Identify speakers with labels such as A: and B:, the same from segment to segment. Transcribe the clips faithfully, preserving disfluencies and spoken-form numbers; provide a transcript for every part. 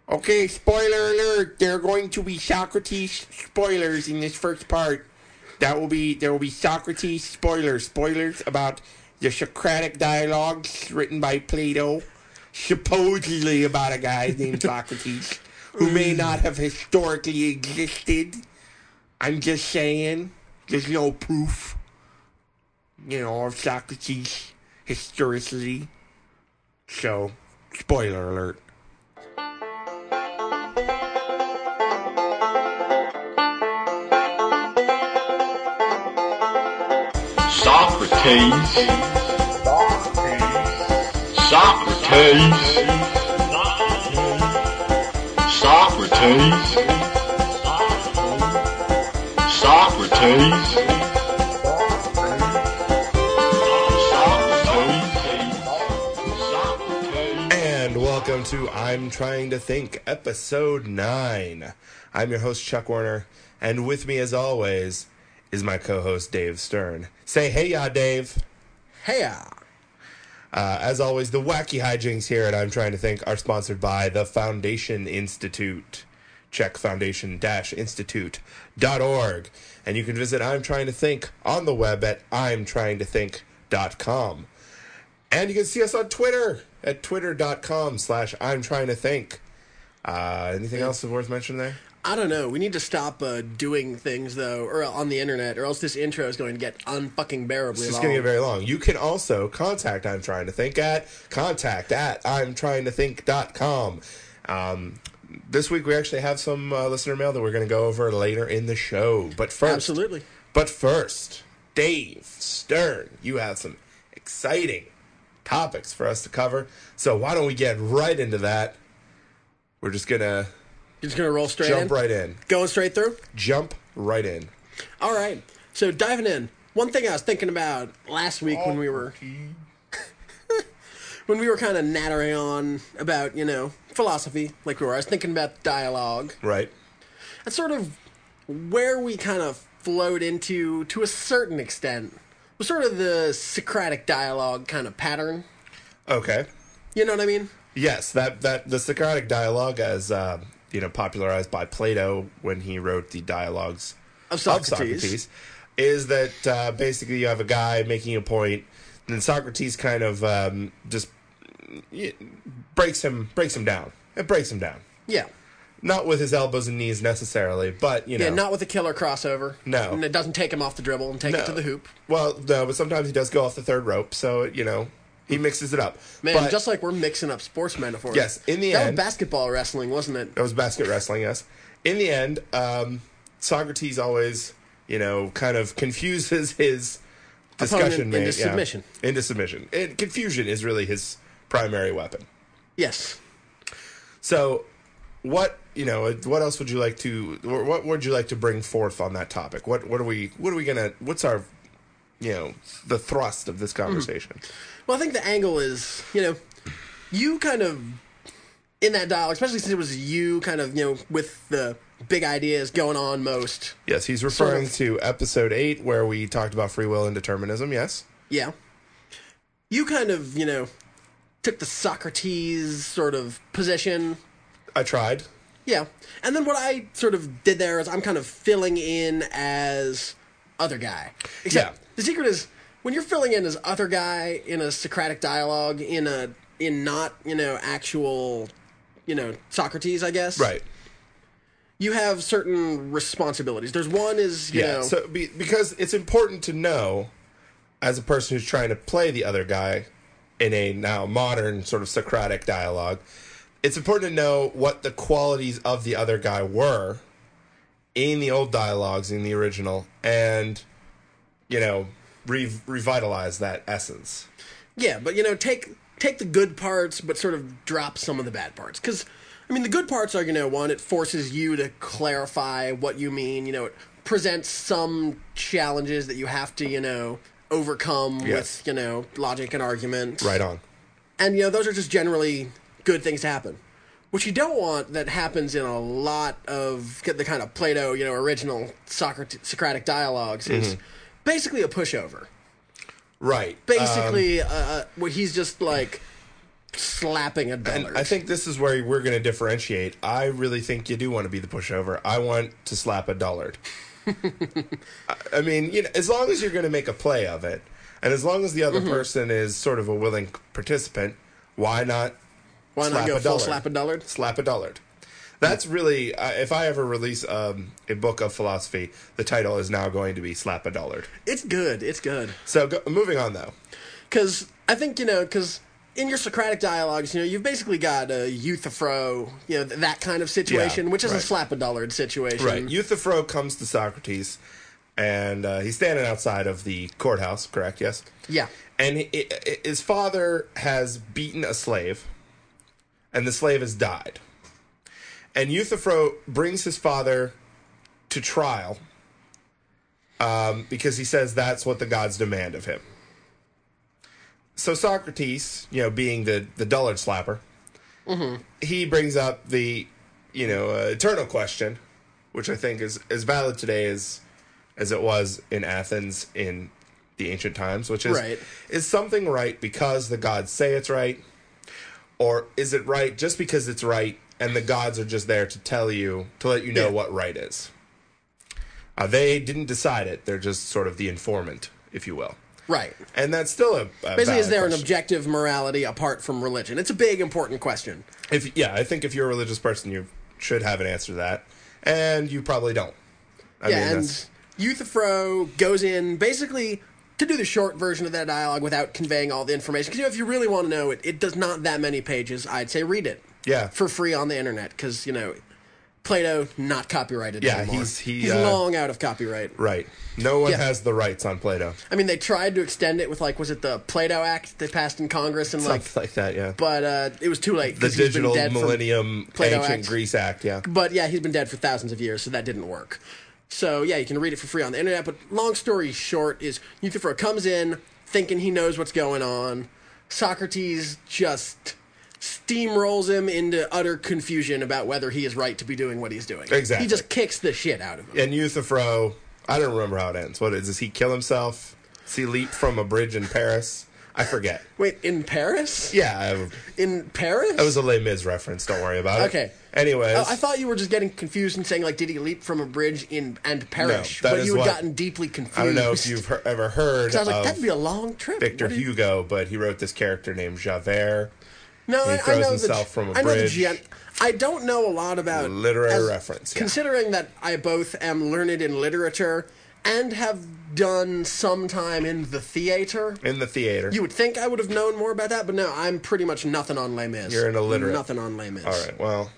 A: Okay, spoiler alert. There are going to be Socrates spoilers in this first part. That will be there will be Socrates spoilers, spoilers about the Socratic dialogues written by Plato, supposedly about a guy named Socrates, who may not have historically existed. I'm just saying, there's no proof, you know, of Socrates historically. So, spoiler alert.
B: Socrates. Socrates. Socrates. Socrates.
C: And welcome to I'm Trying to Think, episode nine. I'm your host, Chuck Warner, and with me, as always, is my co-host, Dave Stern. Say hey, ya, Dave.
D: Hey, ya.
C: Uh, as always, the wacky hijinks here at I'm Trying to Think are sponsored by the Foundation Institute. Check foundation dash institute dot org. And you can visit I'm Trying to Think on the web at I'm trying to think dot com. And you can see us on Twitter at twitter.com slash I'm Trying to Think. Uh, anything else worth mentioning there?
D: I don't know. We need to stop uh, doing things, though, or on the internet, or else this intro is going to get unfucking bearably
C: It's just
D: long.
C: going to get very long. You can also contact I'm Trying to Think at contact at I'm trying to think dot com. Um, this week we actually have some uh, listener mail that we're going to go over later in the show. But first,
D: Absolutely.
C: But first, Dave Stern, you have some exciting topics for us to cover. So why don't we get right into that? We're just going to
D: You're just going to roll straight
C: jump
D: in?
C: right in.
D: Going straight through?
C: Jump right in.
D: All right. So diving in, one thing I was thinking about last week when we were... when we were kind of nattering on about, you know, philosophy, like we were, I was thinking about dialogue.
C: Right.
D: That's sort of where we kind of flowed into, to a certain extent, was sort of the Socratic dialogue kind of pattern.
C: Okay.
D: You know what I mean?
C: Yes, that, that the Socratic dialogue, as uh, you know, popularized by Plato when he wrote the dialogues
D: Of Socrates.
C: of Socrates, is that uh, basically you have a guy making a point, and then Socrates kind of um, just y- breaks him breaks him down. It breaks him down.
D: Yeah.
C: Not with his elbows and knees necessarily, but you know.
D: Yeah, not with a killer crossover.
C: No.
D: And it doesn't take him off the dribble and take
C: No.
D: it to the hoop.
C: Well, no, but sometimes he does go off the third rope, so you know he mixes it up.
D: Man,
C: but,
D: just like we're mixing up sports metaphors.
C: Yes, in the
D: that
C: end-
D: was basketball wrestling, wasn't it?
C: It was basket wrestling, yes. In the end, um, Socrates always, you know, kind of confuses his discussion
D: Opponent into
C: mate, yeah,
D: submission.
C: into submission. And confusion is really his primary weapon.
D: Yes.
C: So, what you know, what else would you like to? What would you like to bring forth on that topic? What what are we? What are we gonna? What's our, you know, the thrust of this conversation?
D: Well, I think the angle is, you know, you kind of, in that dialogue, especially since it was you kind of, you know, with the big ideas going on most.
C: Yes, he's referring
D: Sort of.
C: to episode eight where we talked about free will and determinism. Yes.
D: Yeah. You kind of, you know, took the Socrates sort of position.
C: I tried.
D: Yeah. And then what I sort of did there is I'm kind of filling in as other guy. Except
C: Yeah.
D: the secret is when you're filling in as other guy in a Socratic dialogue, in a in not, you know, actual, you know, Socrates, I guess.
C: Right.
D: You have certain responsibilities. There's one is, you
C: Yeah,
D: know,
C: so be, because it's important to know, as a person who's trying to play the other guy in a now modern sort of Socratic dialogue, it's important to know what the qualities of the other guy were in the old dialogues, in the original, and, you know, re- revitalize that essence.
D: yeah, but you know, take take the good parts, but sort of drop some of the bad parts. Because, I mean, the good parts are, you know, one, it forces you to clarify what you mean. You know, it presents some challenges that you have to, you know, overcome
C: Yes.
D: with, you know, logic and argument.
C: Right on.
D: And, you know, those are just generally good things to happen. What you don't want that happens in a lot of the kind of Plato, you know, original Socrates, Socratic dialogues is basically a pushover.
C: Right.
D: Basically, uh, where he's just like, slapping a
C: And
D: dollar.
C: I think this is where we're going to differentiate. I really think you do want to be the pushover. I want to slap a dullard. I, I mean, you know, as long as you're going to make a play of it, and as long as the other
D: Mm-hmm.
C: person is sort of a willing participant, why not?
D: Why not
C: slap
D: go
C: a
D: full
C: dullard?
D: slap a dullard?
C: Slap a dullard. That's really, uh, if I ever release um, a book of philosophy, the title is now going to be Slap a Dullard.
D: It's good. It's good.
C: So, go, moving on, though.
D: Because I think, you know, because in your Socratic dialogues, you know, you've basically got a Euthyphro, you know, th- that kind of situation,
C: Yeah,
D: which is a
C: right.
D: slap a dullard situation.
C: Right. Euthyphro comes to Socrates, and uh, he's standing outside of the courthouse, correct? Yes?
D: Yeah.
C: And he, i- i- his father has beaten a slave, and the slave has died. And Euthyphro brings his father to trial um, because he says that's what the gods demand of him. So Socrates, you know, being the, the dullard slapper, he brings up the, you know, uh, eternal question, which I think is as valid today as as it was in Athens in the ancient times, which is,
D: Right.
C: is something right because the gods say it's right, or is it right just because it's right and the gods are just there to tell you, to let you know
D: Yeah.
C: what right is? Uh, they didn't decide it. They're just sort of the informant, if you will.
D: Right.
C: And that's still a, a
D: Basically,
C: valid
D: is there an
C: question.
D: objective morality apart from religion? It's a big, important question.
C: If yeah, I think if you're a religious person, you should have an answer to that, and you probably don't. I
D: yeah,
C: mean,
D: and
C: that's,
D: Euthyphro goes in basically to do the short version of that dialogue without conveying all the information. Because, you know, if you really want to know it, it does not that many pages. I'd say read it.
C: Yeah.
D: For free on the internet. Because, you know, Plato, not copyrighted
C: Yeah,
D: anymore.
C: he's- he,
D: he's
C: uh,
D: long out of copyright.
C: right. No one
D: Yeah.
C: has the rights on Plato.
D: I mean, they tried to extend it with, like, was it the Plato Act they passed in Congress? And, like,
C: Something like that, yeah.
D: but uh, it was too late.
C: The
D: 'cause he's been
C: Digital
D: dead for-
C: Millennium
D: Plato
C: Ancient
D: Act.
C: Greece Act, yeah.
D: But yeah, he's been dead for thousands of years, so that didn't work. So yeah, you can read it for free on the internet. But long story short is Euthyphro comes in thinking he knows what's going on. Socrates just steamrolls him into utter confusion about whether he is right to be doing what he's doing.
C: Exactly.
D: He just kicks the shit out of him.
C: And Euthyphro, I don't remember how it ends. What is, does he kill himself? Does he leap from a bridge in Paris? I forget.
D: Wait, in Paris?
C: Yeah,
D: In Paris?
C: that was a Les Mis reference. Don't worry about it.
D: Okay.
C: Anyways.
D: Oh, I thought you were just getting confused and saying, like, did he leap from a bridge in and perish?
C: that
D: but
C: is
D: you had
C: what-
D: gotten deeply confused.
C: I don't know if you've he- ever heard
D: So I was like,
C: of
D: that'd be a long trip.
C: Victor
D: What do you-
C: Hugo, but he wrote this character named Javert.
D: No,
C: He
D: I, I
C: throws
D: know
C: himself
D: the,
C: from a
D: I know the
C: bridge.
D: gen- I don't know a lot about
C: Literary
D: as-
C: reference, yeah.
D: Considering that I both am learned in literature and have done some time in the theater,
C: In the theater.
D: you would think I would have known more about that, but no, I'm pretty much nothing on Les Mis.
C: You're an illiterate.
D: Nothing on Les Mis.
C: All right, well,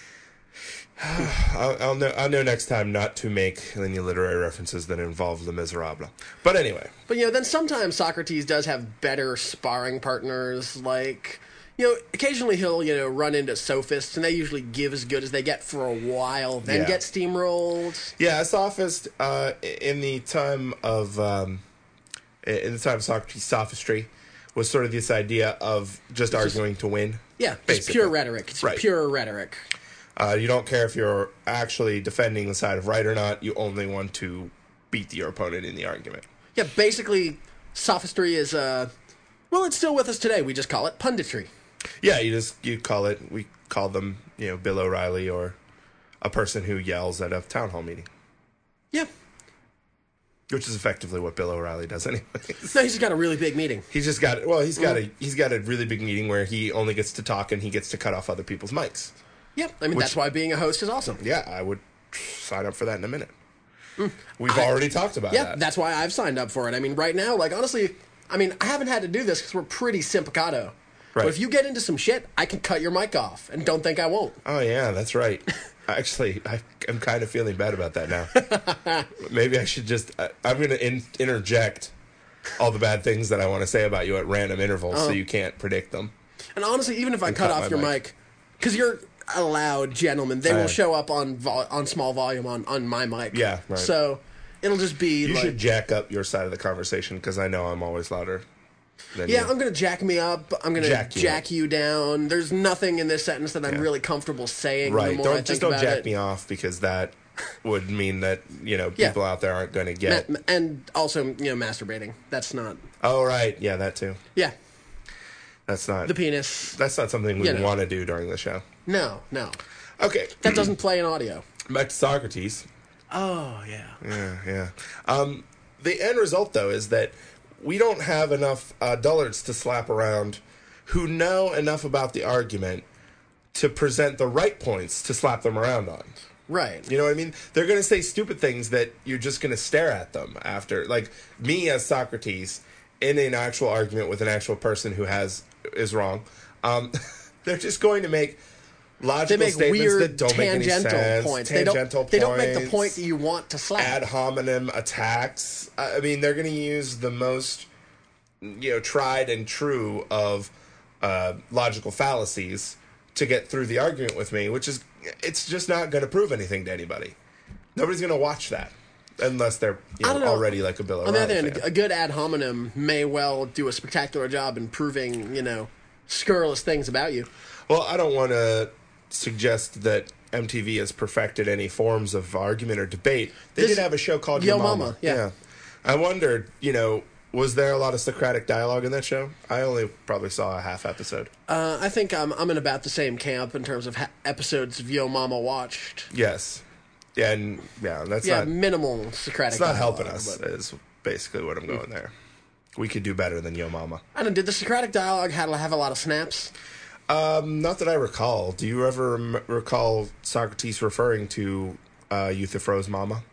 C: I'll, I'll know. I'll know next time not to make any literary references that involve Les Miserables. But anyway,
D: But you know, then sometimes Socrates does have better sparring partners. Like, you know, occasionally he'll you know run into sophists, and they usually give as good as they get for a while, then
C: Yeah.
D: get steamrolled.
C: yeah, a sophist uh, in the time of um, in the time of Socrates, sophistry was sort of this idea of just arguing to win.
D: Yeah, it's
C: Basically.
D: pure rhetoric. It's
C: Right.
D: pure rhetoric.
C: Uh, you don't care if you're actually defending the side of right or not. You only want to beat your opponent in the argument.
D: Yeah, basically, sophistry is, uh, well, it's still with us today. We just call it punditry.
C: Yeah, you just you call it. We call them, you know, Bill O'Reilly or a person who yells at a town hall meeting,
D: Yeah.
C: which is effectively what Bill O'Reilly does anyway.
D: No, he's just got a really big meeting.
C: He's just got well, he's got a he's got a really big meeting where he only gets to talk and he gets to cut off other people's mics.
D: Yeah, I mean,
C: Which-
D: that's why being a host is awesome.
C: Yeah, I would sign up for that in a minute. We've already talked about
D: Yeah,
C: that.
D: that's why I've signed up for it. I mean, right now, like, honestly, I mean, I haven't had to do this because we're pretty simplicado.
C: Right.
D: But if you get into some shit, I can cut your mic off, and don't think I won't.
C: Oh yeah, that's right. Actually, I, I'm kind of feeling bad about that now. Maybe I should just. I, I'm going to in, interject all the bad things that I want to say about you at random intervals,
D: Oh.
C: so you can't predict them.
D: And honestly, even if I cut
C: cut
D: off
C: my
D: your
C: mic.
D: mic, because you're a loud gentleman, they
C: I
D: will
C: am.
D: show up on vol- on small volume on, on my mic.
C: Yeah, right.
D: So it'll just be
C: You
D: like,
C: should jack up your side of the conversation because I know I'm always louder than
D: yeah,
C: you.
D: I'm gonna jack me up. I'm gonna
C: Jack
D: jack,
C: you
D: you,
C: up.
D: down. There's nothing in this sentence that I'm really comfortable saying.
C: Right.
D: The more
C: Don't
D: I think
C: just don't
D: about
C: jack
D: it.
C: me off because that would mean that you know
D: Yeah.
C: people out there aren't going to get.
D: Ma- and also, you know, masturbating. That's not.
C: Oh right, yeah, that too.
D: Yeah.
C: That's not
D: the penis.
C: that's not something we
D: You know.
C: want to do during the show.
D: No, no.
C: Okay,
D: That doesn't play in audio.
C: back to Socrates.
D: Oh, yeah.
C: Yeah, yeah. Um, the end result, though, is that we don't have enough uh, dullards to slap around who know enough about the argument to present the right points to slap them around on.
D: Right.
C: You know what I mean? They're going to say stupid things that you're just going to stare at them after. Like me as Socrates in an actual argument with an actual person who has is wrong. Um, they're just going to make
D: They
C: logical
D: make
C: statements
D: weird
C: that don't make any
D: tangential
C: sense.
D: points.
C: Tangential
D: they don't,
C: points.
D: They don't make the point that you want to slap.
C: Ad hominem attacks. I I mean, they're going to use the most, you know, tried and true of uh, logical fallacies to get through the argument with me, which is, it's just not going to prove anything to anybody. Nobody's going to watch that unless they're you know,
D: don't know.
C: already like a Bill
D: On the other
C: O'Reilly
D: hand,
C: fan.
D: a good ad hominem may well do a spectacular job in proving, you know, scurrilous things about you.
C: Well, I don't want to suggest that M T V has perfected any forms of argument or debate. They
D: This-
C: did have a show called
D: Yo
C: Yo Mama.
D: Mama, yeah.
C: I wondered, you know, was there a lot of Socratic dialogue in that show? I only probably saw a half episode.
D: Uh, I think I'm I'm in about the same camp in terms of ha- episodes of Yo Mama watched.
C: Yes. Yeah, and yeah, that's
D: Yeah,
C: not
D: minimal Socratic
C: it's not
D: dialogue,
C: helping us
D: but-
C: is basically what I'm going there. We could do better than Yo Mama.
D: I don't know, did the Socratic dialogue have, have a lot of snaps?
C: Um, not that I recall. Do you ever rem- recall Socrates referring to uh, Euthyphro's mama?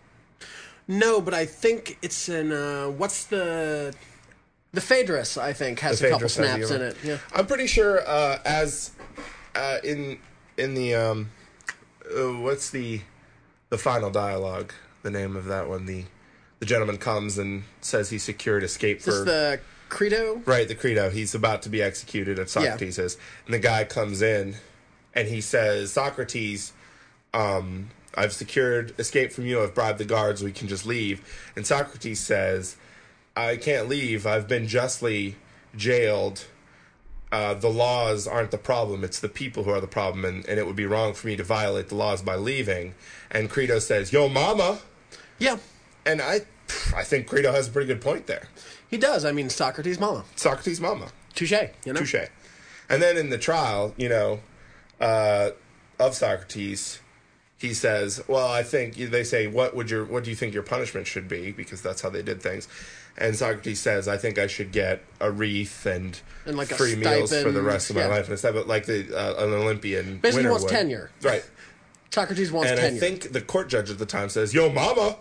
D: No, but I think it's in, uh, what's the... The Phaedrus, I think, has
C: The
D: a couple
C: Phaedrus has
D: snaps
C: the-
D: in it. Yeah.
C: I'm pretty sure uh, as uh, in in the um, uh, what's the the final dialogue? The name of that one. The the gentleman comes and says he secured escape
D: Is this
C: for
D: the Credo?
C: right the Credo. He's about to be executed. At Socrates is, and the guy comes in and he says, Socrates, um, I've secured escape from you. I've bribed the guards. We can just leave. And Socrates says, I can't leave. I've been justly jailed. Uh, the laws aren't the problem. It's the people who are the problem. And, and it would be wrong for me to violate the laws by leaving. And Credo says, yo, mama.
D: Yeah,
C: And I, I think Credo has a pretty good point there.
D: he does. I mean, Socrates' mama.
C: Socrates' mama.
D: Touche, you know?
C: Touche. And then in the trial, you know, uh, of Socrates, he says, well, I think they say, what would your, what do you think your punishment should be? Because that's how they did things. And Socrates says, I think I should get a wreath and,
D: And like a
C: free meals for the
D: stipend,
C: rest of my
D: yeah.
C: life. And it's but like the, uh, an Olympian
D: Basically
C: winner
D: wants
C: would.
D: tenure.
C: Right.
D: Socrates wants
C: And
D: tenure.
C: I think the court judge at the time says, yo, mama.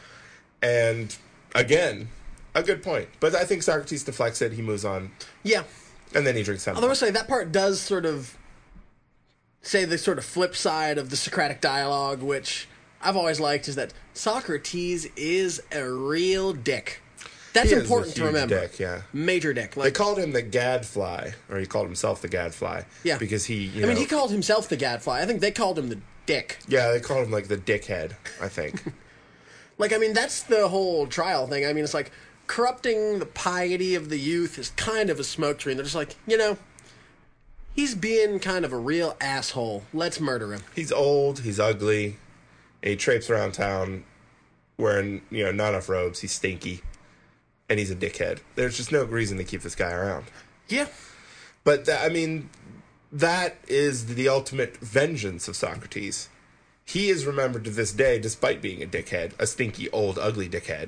C: And again, a good point. But I think Socrates deflects it. He moves on.
D: yeah.
C: And then he drinks some.
D: Although I say that part does sort of say the sort of flip side of the Socratic dialogue, which I've always liked, is that Socrates is a real dick. That's
C: He is a
D: important to
C: huge
D: remember.
C: dick, yeah.
D: Major dick.
C: They
D: Like,
C: called him the Gadfly, or he called himself the Gadfly.
D: Yeah.
C: Because he, you
D: I mean,
C: know-
D: he called himself the Gadfly. I think they called him the Dick.
C: yeah, they called him like the Dickhead, I think.
D: Like, I mean, that's the whole trial thing. I mean, it's like corrupting the piety of the youth is kind of a smoke screen. They're just like, you know, he's being kind of a real asshole. Let's murder him.
C: He's old, he's ugly, and he traipses around town wearing, you know, not enough robes, he's stinky, and he's a dickhead. There's just no reason to keep this guy around.
D: Yeah.
C: But, th- I mean, that is the ultimate vengeance of Socrates. He is remembered to this day, despite being a dickhead, a stinky, old, ugly dickhead.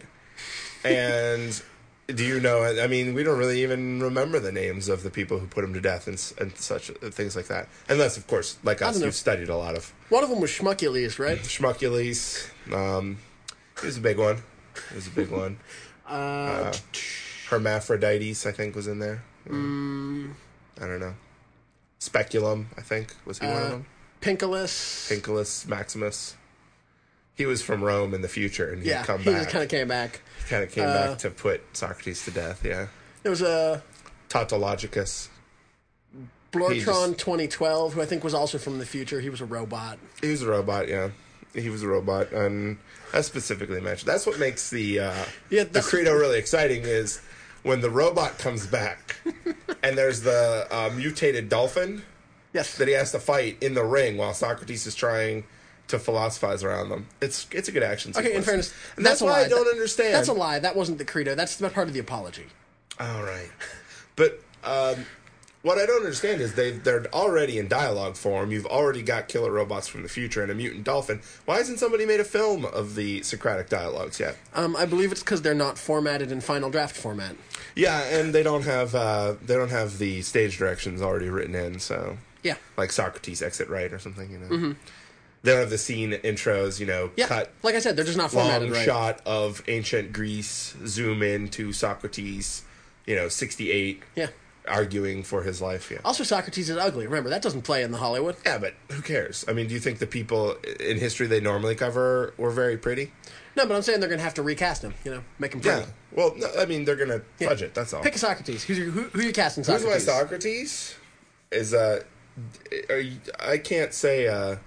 C: And do you know, I mean, we don't really even remember the names of the people who put him to death and, s- and such uh, things like that. Unless, of course, like us,
D: don't know.
C: you've studied a lot of
D: One of them was Schmuckules, right?
C: Schmuckules. Um, he was a big one. He was a big one.
D: Uh,
C: Hermaphrodites, I think, was in there.
D: mm,
C: I don't know. Speculum, I think, was he one of
D: uh,
C: them?
D: Pinculus.
C: Pinculus Maximus. He was from Rome in the future, and he'd
D: Yeah,
C: come
D: he
C: back.
D: just kind of came back.
C: kind of came
D: uh,
C: back to put Socrates to death. Yeah,
D: There was a
C: Tautologicus.
D: Blortron twenty twelve, who I think was also from the future. He was a robot.
C: He was a robot. Yeah, he was a robot, and that's specifically mentioned. That's what makes the uh,
D: Yeah,
C: the
D: that's-
C: Credo really exciting is when the robot comes back, and there's the uh, mutated dolphin
D: Yes.
C: that he has to fight in the ring while Socrates is trying to philosophize around them. It's it's a good action sequence.
D: Okay, in fairness,
C: and that's,
D: a
C: why
D: lie.
C: I don't
D: That-
C: understand.
D: That's a lie. That wasn't the credo. That's the part of the apology.
C: All right, but um, what I don't understand is they they're already in dialogue form. You've already got killer robots from the future and a mutant dolphin. Why hasn't somebody made a film of the Socratic dialogues yet?
D: Um, I believe it's because they're not formatted in Final Draft format.
C: Yeah, and they don't have uh, they don't have the stage directions already written in. So
D: Yeah.
C: like Socrates exit right or something. You know, mm-hmm. They don't have the scene intros. You know,
D: Yeah.
C: cut.
D: Like I said, they're just not formatted
C: Long
D: right.
C: shot of ancient Greece, zoom in to Socrates, you know, sixty-eight,
D: Yeah.
C: arguing for his life. Yeah.
D: Also, Socrates is ugly. Remember, that doesn't play in the Hollywood.
C: Yeah, but who cares? I mean, do you think the people in history they normally cover were very pretty?
D: No, but I'm saying they're going to have to recast him, you know, make him pretty.
C: Yeah. Well, no, I mean, they're going to
D: Yeah.
C: fudge it, that's all.
D: Pick a Socrates. Who's your, who, who you casting
C: Who's
D: Socrates?
C: my Socrates? Is, uh, are you, I can't say, uh,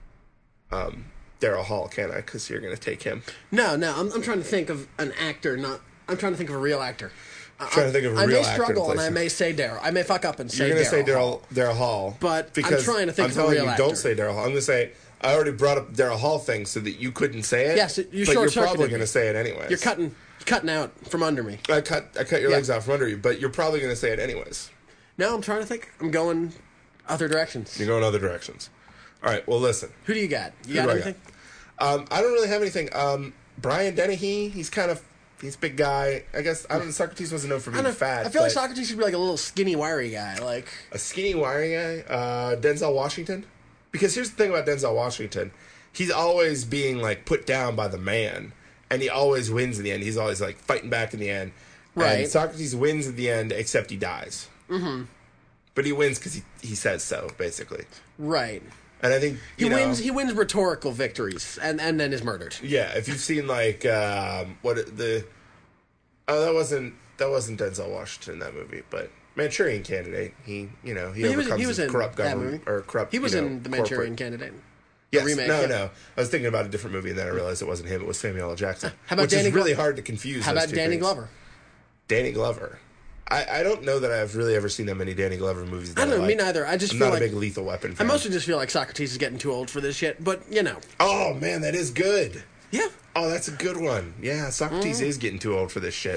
C: um, Daryl Hall, can I? Because you're going to take him.
D: No, no, I'm, I'm trying to think of an actor, not... I'm trying to think of a real actor.
C: I'm trying to think of a
D: I
C: real
D: may
C: actor to
D: struggle,
C: play
D: and I
C: some-
D: may say Daryl. I may fuck up and say
C: You're going to say
D: Daryl Hall.
C: Daryl Daryl Hall.
D: But I'm
C: because
D: trying to think
C: I'm
D: of a
C: telling
D: real
C: you,
D: actor.
C: don't say Daryl Hall. I'm going to say, I already brought up Daryl Hall thing so that you couldn't say it.
D: Yes, you
C: but you're
D: short-circuited
C: probably
D: me.
C: going to say it anyways.
D: You're cutting, you're cutting out from under me.
C: I cut I cut your
D: Yeah.
C: legs out from under you, but you're probably going to say it anyways.
D: No, I'm trying to think. I'm going other directions.
C: You're going other directions. All right, well, listen.
D: Who do you got? You
C: Who
D: got
C: do I
D: anything?
C: Um, I don't really have anything. Um, Brian Dennehy, he's kind of, he's a big guy. I guess, I don't know, Socrates wasn't known for
D: I,
C: being
D: don't know,
C: fat.
D: I feel like
C: but
D: Socrates should be like a little skinny, wiry guy. Like,
C: a skinny, wiry guy. Uh, Denzel Washington. Because here's the thing about Denzel Washington. He's always being, like, put down by the man. And he always wins in the end. He's always, like, fighting back in the end.
D: Right.
C: And Socrates wins at the end, except he dies. Mm-hmm. But he wins because he, he says so, basically.
D: right.
C: And I think,
D: He
C: you know,
D: wins. He wins rhetorical victories, and and then is murdered.
C: Yeah, if you've seen like um, what it- the oh that wasn't that wasn't Denzel Washington in that movie, but Manchurian Candidate. He you know he,
D: He was-
C: overcomes
D: he was
C: his
D: in
C: corrupt
D: that
C: government
D: movie.
C: or corrupt.
D: He was
C: you know,
D: in the Manchurian
C: corporate-
D: Candidate.
C: Yes,
D: remake,
C: no,
D: yeah.
C: no. I was thinking about a different movie, and then I realized it wasn't him. It was Samuel L. Jackson.
D: How about
C: which
D: Danny
C: is really
D: Glover?
C: hard to confuse.
D: How
C: those
D: about
C: two
D: Danny
C: things.
D: Glover?
C: Danny Glover. I, I don't know that I've really ever seen that many Danny Glover movies. That
D: I don't know.
C: like.
D: Me neither. I just
C: I'm
D: feel
C: not
D: like
C: a big Lethal Weapon
D: I
C: fan.
D: mostly just feel like Socrates is getting too old for this shit. But you know,
C: Oh man, that is good.
D: yeah.
C: Oh, that's a good one. Yeah, Socrates
D: Mm.
C: is getting too old for this shit.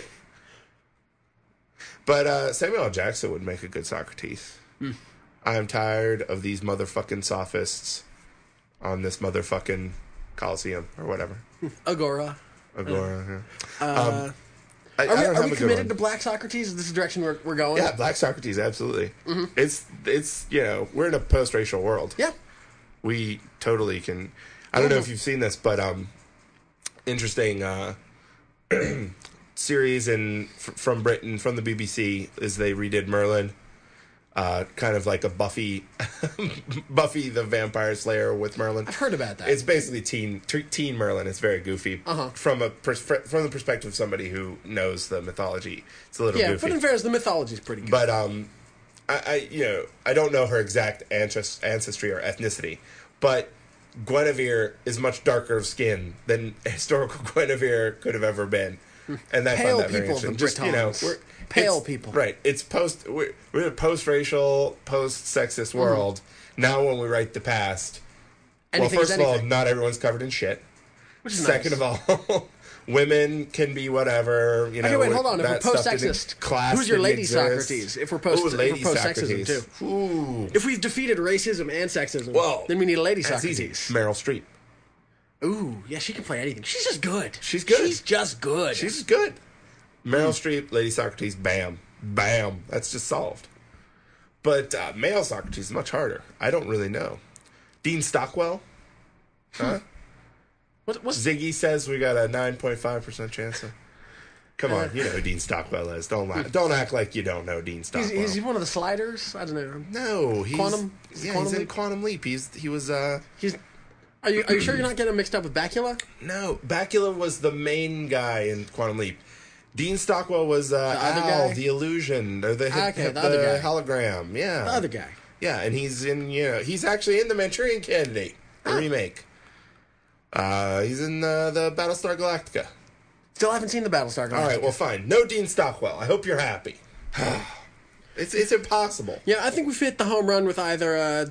C: But uh, Samuel L. Jackson would make a good Socrates.
D: Mm.
C: I am tired of these motherfucking sophists on this motherfucking Coliseum or whatever.
D: Agora.
C: Agora. yeah.
D: Uh,
C: um, I,
D: Are
C: I
D: we,
C: don't
D: are
C: have
D: we
C: a good
D: committed
C: one.
D: to Black Socrates? Is this the direction we're, we're going?
C: Yeah, Black Socrates, absolutely.
D: Mm-hmm.
C: It's it's you know we're in a post-racial world.
D: Yeah.
C: We totally can. I don't know if you've seen this, but um, interesting uh, series in f- from Britain from the B B C is they redid Merlin, uh, kind of like a Buffy, Buffy the Vampire Slayer with Merlin.
D: I've heard about that.
C: It's basically teen t- teen Merlin. It's very goofy
D: Uh-huh.
C: from a pers- from the perspective of somebody who knows the mythology. It's a little
D: yeah,
C: goofy.
D: but in fairness, the mythology is pretty good.
C: But um, I, I you know I don't know her exact ancest- ancestry or ethnicity, but Guinevere is much darker of skin than historical Guinevere could have ever been, and I
D: Pale
C: find that very
D: people, the
C: interesting. Just you know,
D: Britons.
C: we're
D: Pale
C: it's-
D: people.
C: right? It's post we're, we're in a post-racial, post-sexist
D: Mm-hmm.
C: world now. When we write the past,
D: Anything
C: well,
D: is
C: first of all,
D: anything.
C: not everyone's covered in shit.
D: Which is
C: Second
D: nice.
C: of all, women can be whatever. You know,
D: Okay, wait, hold on. If we're
C: that stuff didn't-
D: post-sexist,
C: class
D: who's your
C: didn't
D: lady
C: exist.
D: Socrates? If we're post,
C: Ooh,
D: if we're
C: lady
D: post-sexism
C: Socrates.
D: too.
C: Ooh.
D: If we've defeated racism and sexism,
C: Well,
D: then we need a lady
C: That's
D: Socrates.
C: easy. Meryl Streep.
D: Ooh, yeah, she can play anything. She's just good.
C: She's good.
D: She's just good.
C: She's good. Meryl Streep, Lady Socrates, bam. Bam. That's just solved. But uh, male Socrates is much harder. I don't really know. Dean Stockwell? Huh?
D: what, what's
C: Ziggy says we got a nine point five percent chance of... Come on, you know who Dean Stockwell is. Don't lie. Don't act like you don't know Dean
D: He's,
C: Stockwell.
D: is he one of the sliders? I don't know.
C: no, he's...
D: Quantum- is it
C: Yeah,
D: Quantum
C: he's in
D: Leap?
C: Quantum Leap. He's, he was... uh
D: He's. Are you are you sure you're not getting him mixed up with Bakula?
C: No, Bakula was the main guy in Quantum Leap. Dean Stockwell was uh,
D: The other
C: Al,
D: guy?
C: the illusion, or the,
D: Okay, the
C: the,
D: other guy.
C: hologram. Yeah,
D: The other guy.
C: Yeah, and he's in. You know, he's actually in the Manchurian Candidate, the
D: Ah.
C: remake. Uh, he's in uh, the Battlestar Galactica.
D: Still haven't seen the Battlestar Galactica.
C: All right, well, fine. No Dean Stockwell. I hope you're happy. it's it's impossible.
D: Yeah, I think we've hit the home run with either. Uh,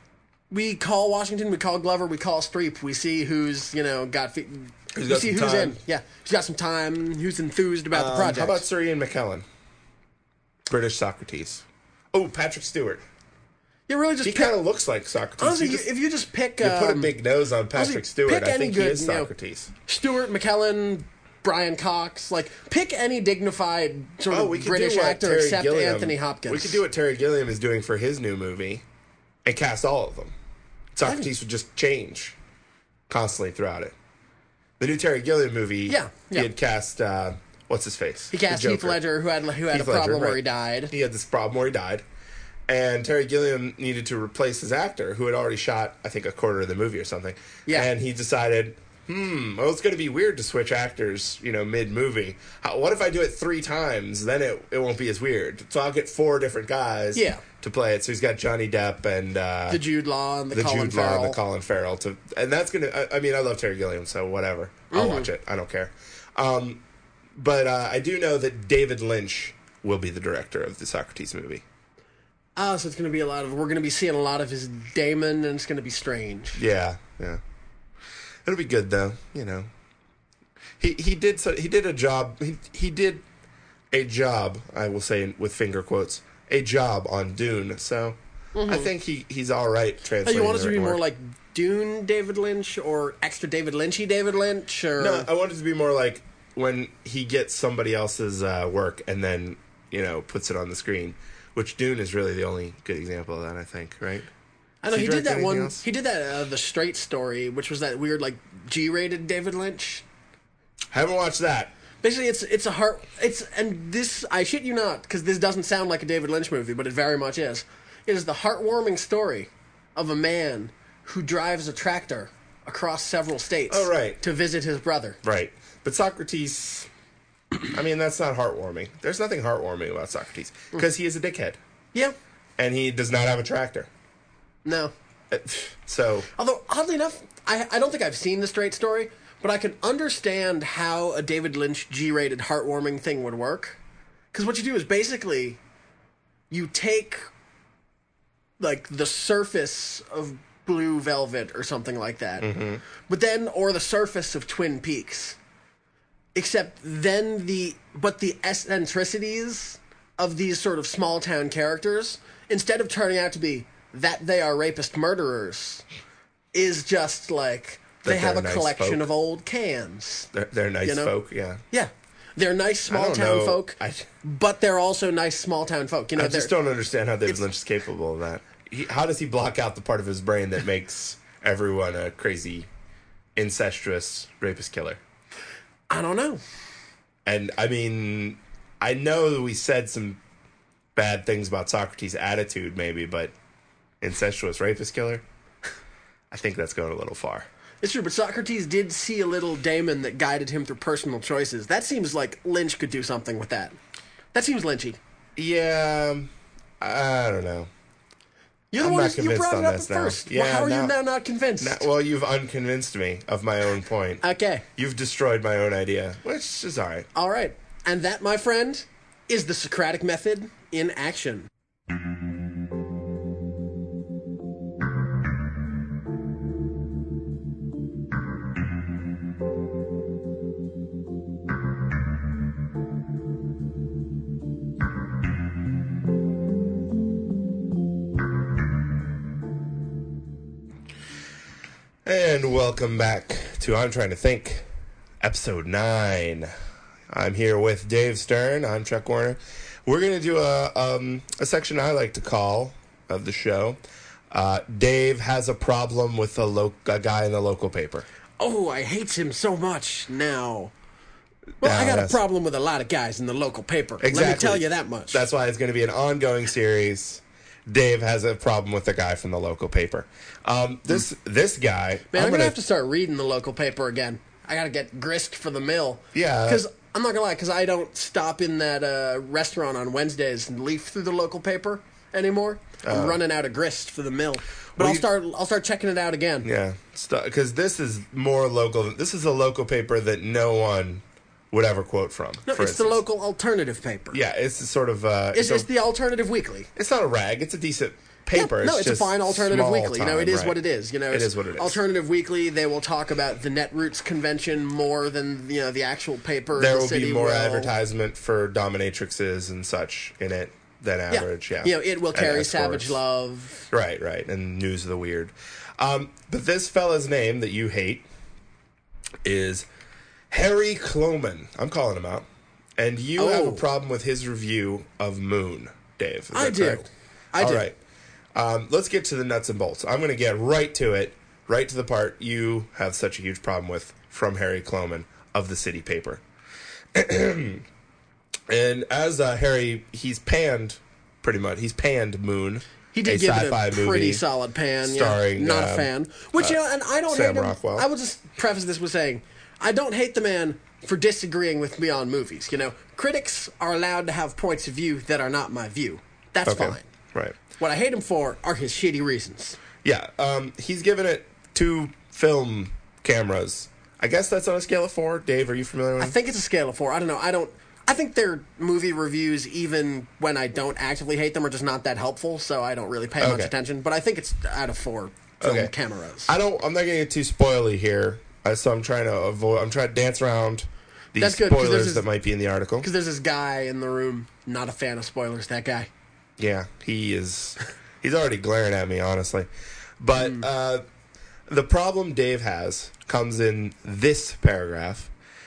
D: we call Washington, we call Glover, we call Streep. We see who's you know got. Fe-
C: Who's
D: we
C: got
D: see
C: some
D: who's
C: time.
D: in. Yeah, who's got some time. Who's enthused about the
C: Um,
D: project?
C: how about Sir Ian McKellen? British Socrates. Oh, Patrick Stewart.
D: You really just
C: He
D: pick,
C: kind of looks like Socrates.
D: honestly,
C: you
D: you,
C: just,
D: if you just pick,
C: you put a
D: um,
C: big nose on Patrick
D: honestly,
C: Stewart.
D: pick
C: I
D: any
C: think
D: good,
C: he is
D: you know,
C: Socrates.
D: Stewart, McKellen, Brian Cox, like pick any dignified sort
C: Oh,
D: of
C: we could
D: British
C: do what
D: actor
C: Terry
D: except
C: Gilliam,
D: Anthony Hopkins.
C: We could do what Terry Gilliam is doing for his new movie, and cast all of them. Socrates would just change constantly throughout it. The new Terry Gilliam movie,
D: Yeah,
C: he
D: yeah.
C: had cast uh, what's his face?
D: He cast
C: The
D: Heath
C: Joker.
D: Ledger, who had who had
C: Heath
D: a problem
C: Ledger,
D: where
C: right.
D: he died.
C: He had this problem where he died, and Terry Gilliam needed to replace his actor who had already shot, I think, a quarter of the movie or something.
D: Yeah.
C: And he decided, hmm, well, it's going to be weird to switch actors, you know, mid-movie. How, what if I do it three times? Then it, it won't be as weird. So I'll get four different guys
D: Yeah.
C: to play it. So he's got Johnny Depp and uh,
D: The Jude Law and the,
C: the
D: Colin
C: Jude Law
D: Farrell.
C: and the Colin Farrell. To, and that's going to, I, I mean, I love Terry Gilliam, so whatever. I'll
D: Mm-hmm.
C: watch it. I don't care. Um, but uh, I do know that David Lynch will be the director of the Socrates movie.
D: Oh, so it's going to be a lot of. We're going to be seeing a lot of his Damon, and it's going to be strange.
C: Yeah, yeah. It'll be good though, you know. He he did so he did a job. He he did a job. I will say with finger quotes, a job on Dune. So I think he he's all right.
D: Oh,
C: Translating.
D: you want us
C: the
D: to be
C: written
D: more
C: word.
D: like Dune David Lynch or extra David Lynchy David Lynch? Or
C: No, I want it to be more like when he gets somebody else's uh, work and then you know puts it on the screen. Which Dune is really the only good example of that, I think, right?
D: I know
C: Does
D: he,
C: he
D: did
C: direct
D: that
C: anything
D: one.
C: else?
D: He did that uh, the Straight Story, which was that weird like G-rated David Lynch.
C: Haven't watched that.
D: Basically, it's it's a heart. It's and this I shit you not because this doesn't sound like a David Lynch movie, but it very much is. It is the heartwarming story of a man who drives a tractor across several states.
C: Oh, right.
D: To visit his brother.
C: Right. But Socrates, I mean, that's not heartwarming. There's nothing heartwarming about Socrates because he is a dickhead.
D: Yeah.
C: And he does not have a tractor.
D: No.
C: So,
D: Although oddly enough, I I don't think I've seen the Straight Story, but I can understand how a David Lynch G-rated heartwarming thing would work. Because what you do is basically you take like the surface of Blue Velvet or something like that,
C: Mm-hmm.
D: but then or the surface of Twin Peaks, except then the but the eccentricities of these sort of small town characters, instead of turning out to be that they are rapist murderers, is just like they
C: That
D: have a
C: they're nice
D: collection
C: folk.
D: of old cans.
C: they're, they're nice
D: You know?
C: folk, yeah.
D: Yeah. They're nice small
C: don't
D: town
C: know.
D: folk,
C: I-
D: but they're also nice small town folk. You know,
C: I just
D: they're-
C: don't understand how David
D: it's-
C: Lynch is capable of that. He, how does he block out the part of his brain that makes everyone a crazy, incestuous rapist killer?
D: I don't know.
C: And, I mean, I know that we said some bad things about Socrates' attitude, maybe, but incestuous rapist killer? I think that's going a little far.
D: It's true, but Socrates did see a little daemon that guided him through personal choices. That seems like Lynch could do something with that. That seems Lynchy.
C: Yeah, I don't know.
D: You're the
C: I'm
D: one
C: not
D: who you
C: convinced
D: brought
C: on
D: it up
C: this
D: at
C: now.
D: first.
C: Yeah,
D: well, how are
C: now-
D: you now not convinced?
C: Now- well, you've unconvinced me of my own point.
D: Okay.
C: You've destroyed my own idea, which is all right.
D: All right. And that, my friend, is the Socratic method in action.
C: And welcome back to I'm Trying to Think, episode nine. I'm here with Dave Stern. I'm Chuck Warner. We're going to do a um, a section I like to call of the show. Uh, Dave has a problem with a, lo- a guy in the local paper.
D: Oh, I hates him so much now. Well,
C: Now,
D: I got a
C: that's-
D: problem with a lot of guys in the local paper.
C: Exactly.
D: Let me tell you that much.
C: That's why it's going to be an ongoing series. Dave has a problem with a guy from the local paper. Um, this this guy,
D: Man, I'm,
C: I'm
D: gonna have to start reading the local paper again. I gotta get grist for the mill.
C: Yeah.
D: Because I'm not gonna lie, because I don't stop in that uh, restaurant on Wednesdays and leaf through the local paper anymore. I'm running out of grist for the mill. But
C: Oh. Well,
D: I'll
C: you-
D: start. I'll start checking it out again.
C: Yeah, because this is more local. This is a local paper that no one would ever quote from.
D: No,
C: for
D: it's the
C: instance.
D: local alternative paper.
C: Yeah, it's a sort of. Uh,
D: It's,
C: a-
D: it's the alternative weekly.
C: It's not a rag. It's a decent paper.
D: Yeah, no, it's, a
C: just
D: fine alternative
C: small
D: weekly. You know,
C: time,
D: it is
C: right.
D: what it is. You know,
C: It
D: it's
C: is what it is.
D: Alternative weekly. They will talk about the Netroots convention more than you know the actual paper.
C: There
D: the
C: will
D: city
C: be more
D: will.
C: advertisement for dominatrixes and such in it than average. Yeah,
D: You know, It Will
C: And
D: Carry,
C: Escorts.
D: Savage Love.
C: Right, right, and News of the Weird. Um, but this fella's name that you hate is Harry Kloman. I'm calling him out. And you have a
D: Oh.
C: problem with his review of Moon, Dave. Is
D: I
C: that
D: do.
C: correct?
D: I
C: All
D: do.
C: right. Um, let's get to the nuts and bolts. I'm going to get right to it, right to the part you have such a huge problem with from Harry Kloman of the City Paper. And as uh, Harry, he's panned, pretty much, he's panned Moon.
D: He did
C: a
D: give it
C: sci-fi
D: a pretty
C: movie
D: solid pan.
C: starring,
D: yeah. Not a
C: um,
D: fan. Which, you know, and I don't
C: Sam
D: hate him.
C: Rockwell.
D: I will just preface this with saying, I don't hate the man for disagreeing with me on movies. You know, critics are allowed to have points of view that are not my view. That's
C: Okay,
D: fine.
C: right.
D: What I hate him for are his shitty reasons.
C: Yeah, um, he's given it two film cameras. I guess that's on a scale of four. Dave, are you familiar with
D: I think it's a scale of four. I don't know. I don't. I think their movie reviews, even when I don't actively hate them, are just not that helpful. So I don't really pay much
C: Okay.
D: attention. But I think it's out of four film
C: Okay.
D: cameras.
C: I don't. I'm not going to get too spoily here, uh, so I'm trying to avoid. I'm trying to dance around these
D: That's good, 'cause there's
C: spoilers
D: this-
C: that might be in the article.
D: Because there's this guy in the room, not a fan of spoilers. That guy.
C: Yeah, he is. He's already glaring at me, honestly. But
D: Hmm.
C: uh, the problem Dave has comes in this paragraph,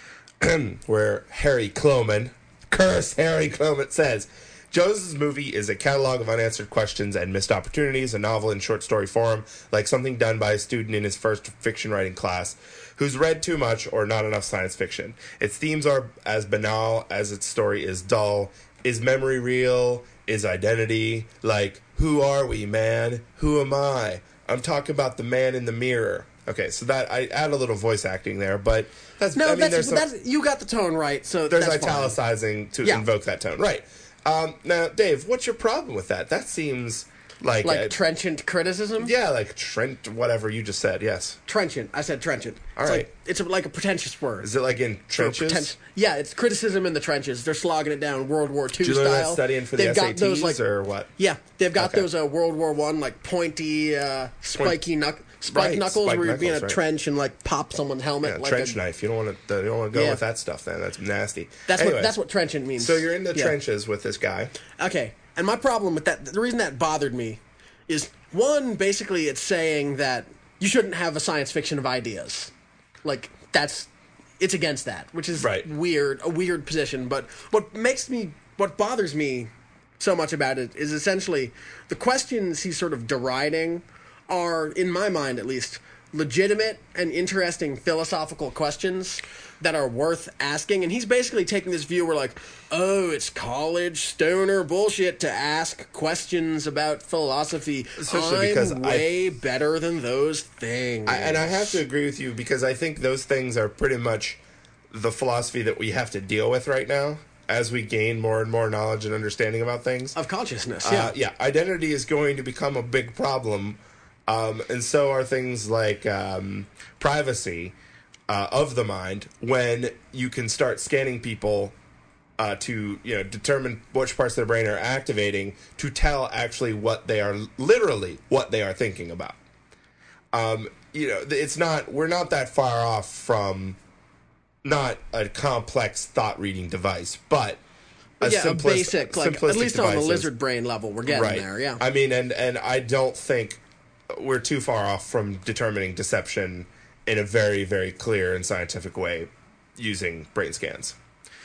C: where Harry Kloman, curse Harry Kloman, says, Joseph's movie is a catalog of unanswered questions and missed opportunities, a novel in short story form, like something done by a student in his first fiction writing class who's read too much or not enough science fiction. Its themes are as banal as its story is dull. Is memory real? Is identity? Like, who are we, man? Who am I? I'm talking about the man in the mirror. Okay, so that I add a little voice acting there, but that's
D: No,
C: I mean,
D: that's,
C: there's some,
D: that's you got the tone right. So
C: there's
D: that's fine.
C: italicizing to
D: Yeah.
C: invoke that tone, right? Um, now, Dave, what's your problem with that? That seems like,
D: Like
C: a-
D: trenchant criticism.
C: yeah, like Trent, whatever you just said. Yes,
D: Trenchant. I said trenchant.
C: All
D: it's
C: right.
D: Like, it's a, like a pretentious word.
C: is it like in
D: For
C: trenches?
D: pretent- yeah, it's criticism in the trenches. They're slogging it down World War Two
C: Did you learn
D: style.
C: that studying for
D: They've
C: the
D: got
C: S A Ts
D: those like
C: or what?
D: yeah, they've got
C: Okay.
D: those uh, World War One like pointy, uh, spiky knuck, spike
C: Right,
D: knuckles
C: spike
D: where you'd be in a
C: knuckles, right.
D: trench and like pop someone's helmet.
C: Yeah,
D: like
C: trench
D: a,
C: knife. You don't want to. You don't want to go
D: Yeah.
C: with that stuff. Then that's nasty.
D: That's
C: Anyway,
D: what that's what trenchant means.
C: So you're in the
D: Yeah.
C: trenches with this guy.
D: Okay, and my problem with that, the reason that bothered me, is one, basically it's saying that you shouldn't have a science fiction of ideas. Like, that's, it's against that, which is
C: Right.
D: weird, a weird position. But what makes me, what bothers me so much about it is essentially the questions he's sort of deriding are, in my mind at least, legitimate and interesting philosophical questions that are worth asking. And he's basically taking this view where, like, oh, it's college stoner bullshit to ask questions about philosophy.
C: Especially
D: I'm
C: because I-
D: way better than those things.
C: I, and I have to agree with you because I think those things are pretty much the philosophy that we have to deal with right now as we gain more and more knowledge and understanding about things.
D: Of consciousness, yeah.
C: Uh, yeah, identity is going to become a big problem, um, and so are things like um, privacy uh, of the mind. When you can start scanning people uh, to you know determine which parts of their brain are activating to tell actually what they are literally what they are thinking about. Um, you know, it's not we're not that far off from not a complex thought reading device, but a
D: yeah, a
C: simplis-
D: basic, like, at
C: simplistic
D: least on the
C: devices.
D: lizard brain level, we're getting
C: Right.
D: there, yeah.
C: I mean, and and I don't think we're too far off from determining deception in a very, very clear and scientific way using brain scans.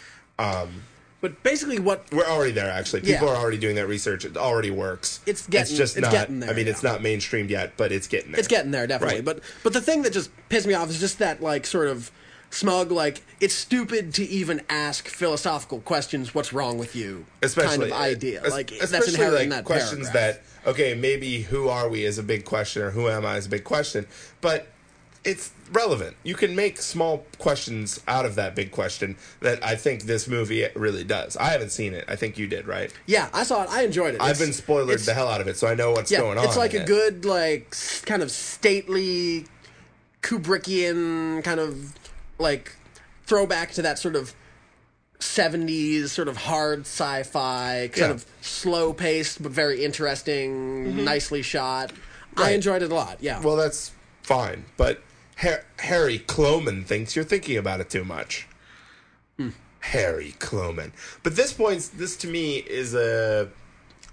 D: But basically what
C: We're already there, actually. People
D: Yeah.
C: are already doing that research. It already works.
D: It's getting-
C: just
D: it's
C: not.
D: getting there,
C: I mean, it's
D: yeah.
C: not mainstreamed yet, but it's getting there.
D: It's getting there, definitely.
C: Right.
D: But but the thing that just pissed me off is just that, like, sort of smug, like, it's stupid to even ask philosophical questions, what's wrong with you,
C: Especially
D: kind of idea.
C: es-
D: Like, that's
C: especially
D: inherent
C: like
D: in that
C: questions
D: paragraph.
C: that okay, maybe who are we is a big question, or who am I is a big question, but it's relevant. You can make small questions out of that big question that I think this movie really does. I haven't seen it. I think you did, right?
D: Yeah, I saw it. I enjoyed it.
C: I've
D: It's-
C: been spoilered
D: it's-
C: the hell out of it, so I know what's
D: yeah,
C: going on.
D: it's like
C: in
D: a
C: it.
D: good, like, s- kind of stately, Kubrickian kind of, like, throwback to that sort of seventies sort of hard sci-fi, kind
C: Yeah.
D: of slow-paced but very interesting, nicely shot. I
C: Mm-hmm. Right.
D: enjoyed it a lot, yeah.
C: Well, that's fine, but Har- Harry Kloman thinks you're thinking about it too much.
D: Hmm.
C: Harry Kloman. But this point, this to me is a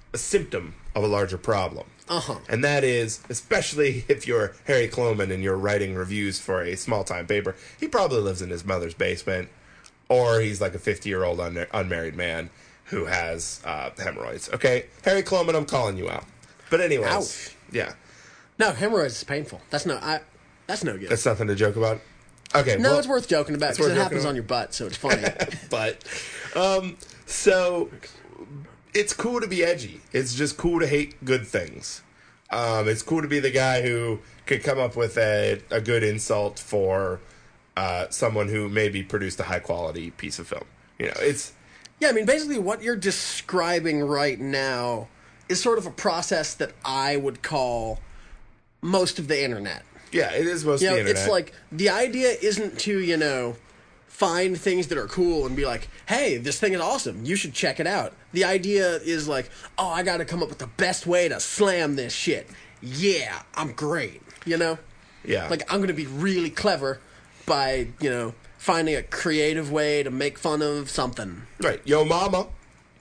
C: a symptom of a larger problem.
D: Uh-huh.
C: And that is, especially if you're Harry Kloman and you're writing reviews for a small-time paper, he probably lives in his mother's basement, or he's like a fifty-year-old un- unmarried man who has uh, hemorrhoids. Okay? Harry Kloman, I'm calling you out. But anyways,
D: Ouch.
C: yeah.
D: No, hemorrhoids is painful. That's no, I. That's no good.
C: That's nothing to joke about. Okay,
D: no,
C: well,
D: it's worth joking about
C: it's
D: because
C: worth
D: it
C: joking
D: happens
C: about.
D: on your butt, so it's funny.
C: but um, so it's cool to be edgy. It's just cool to hate good things. Um, it's cool to be the guy who could come up with a, a good insult for uh, someone who maybe produced a high quality piece of film. You know, it's
D: Yeah, I mean, basically what you're describing right now is sort of a process that I would call most of the internet.
C: yeah, it is most
D: You
C: of
D: know,
C: the internet.
D: it's like the idea isn't to, you know, find things that are cool and be like, hey, this thing is awesome. You should check it out. The idea is like, oh, I got to come up with the best way to slam this shit. Yeah, I'm great. You know?
C: yeah,
D: Like, I'm going to be really clever by, you know, finding a creative way to make fun of something.
C: right, yo mama.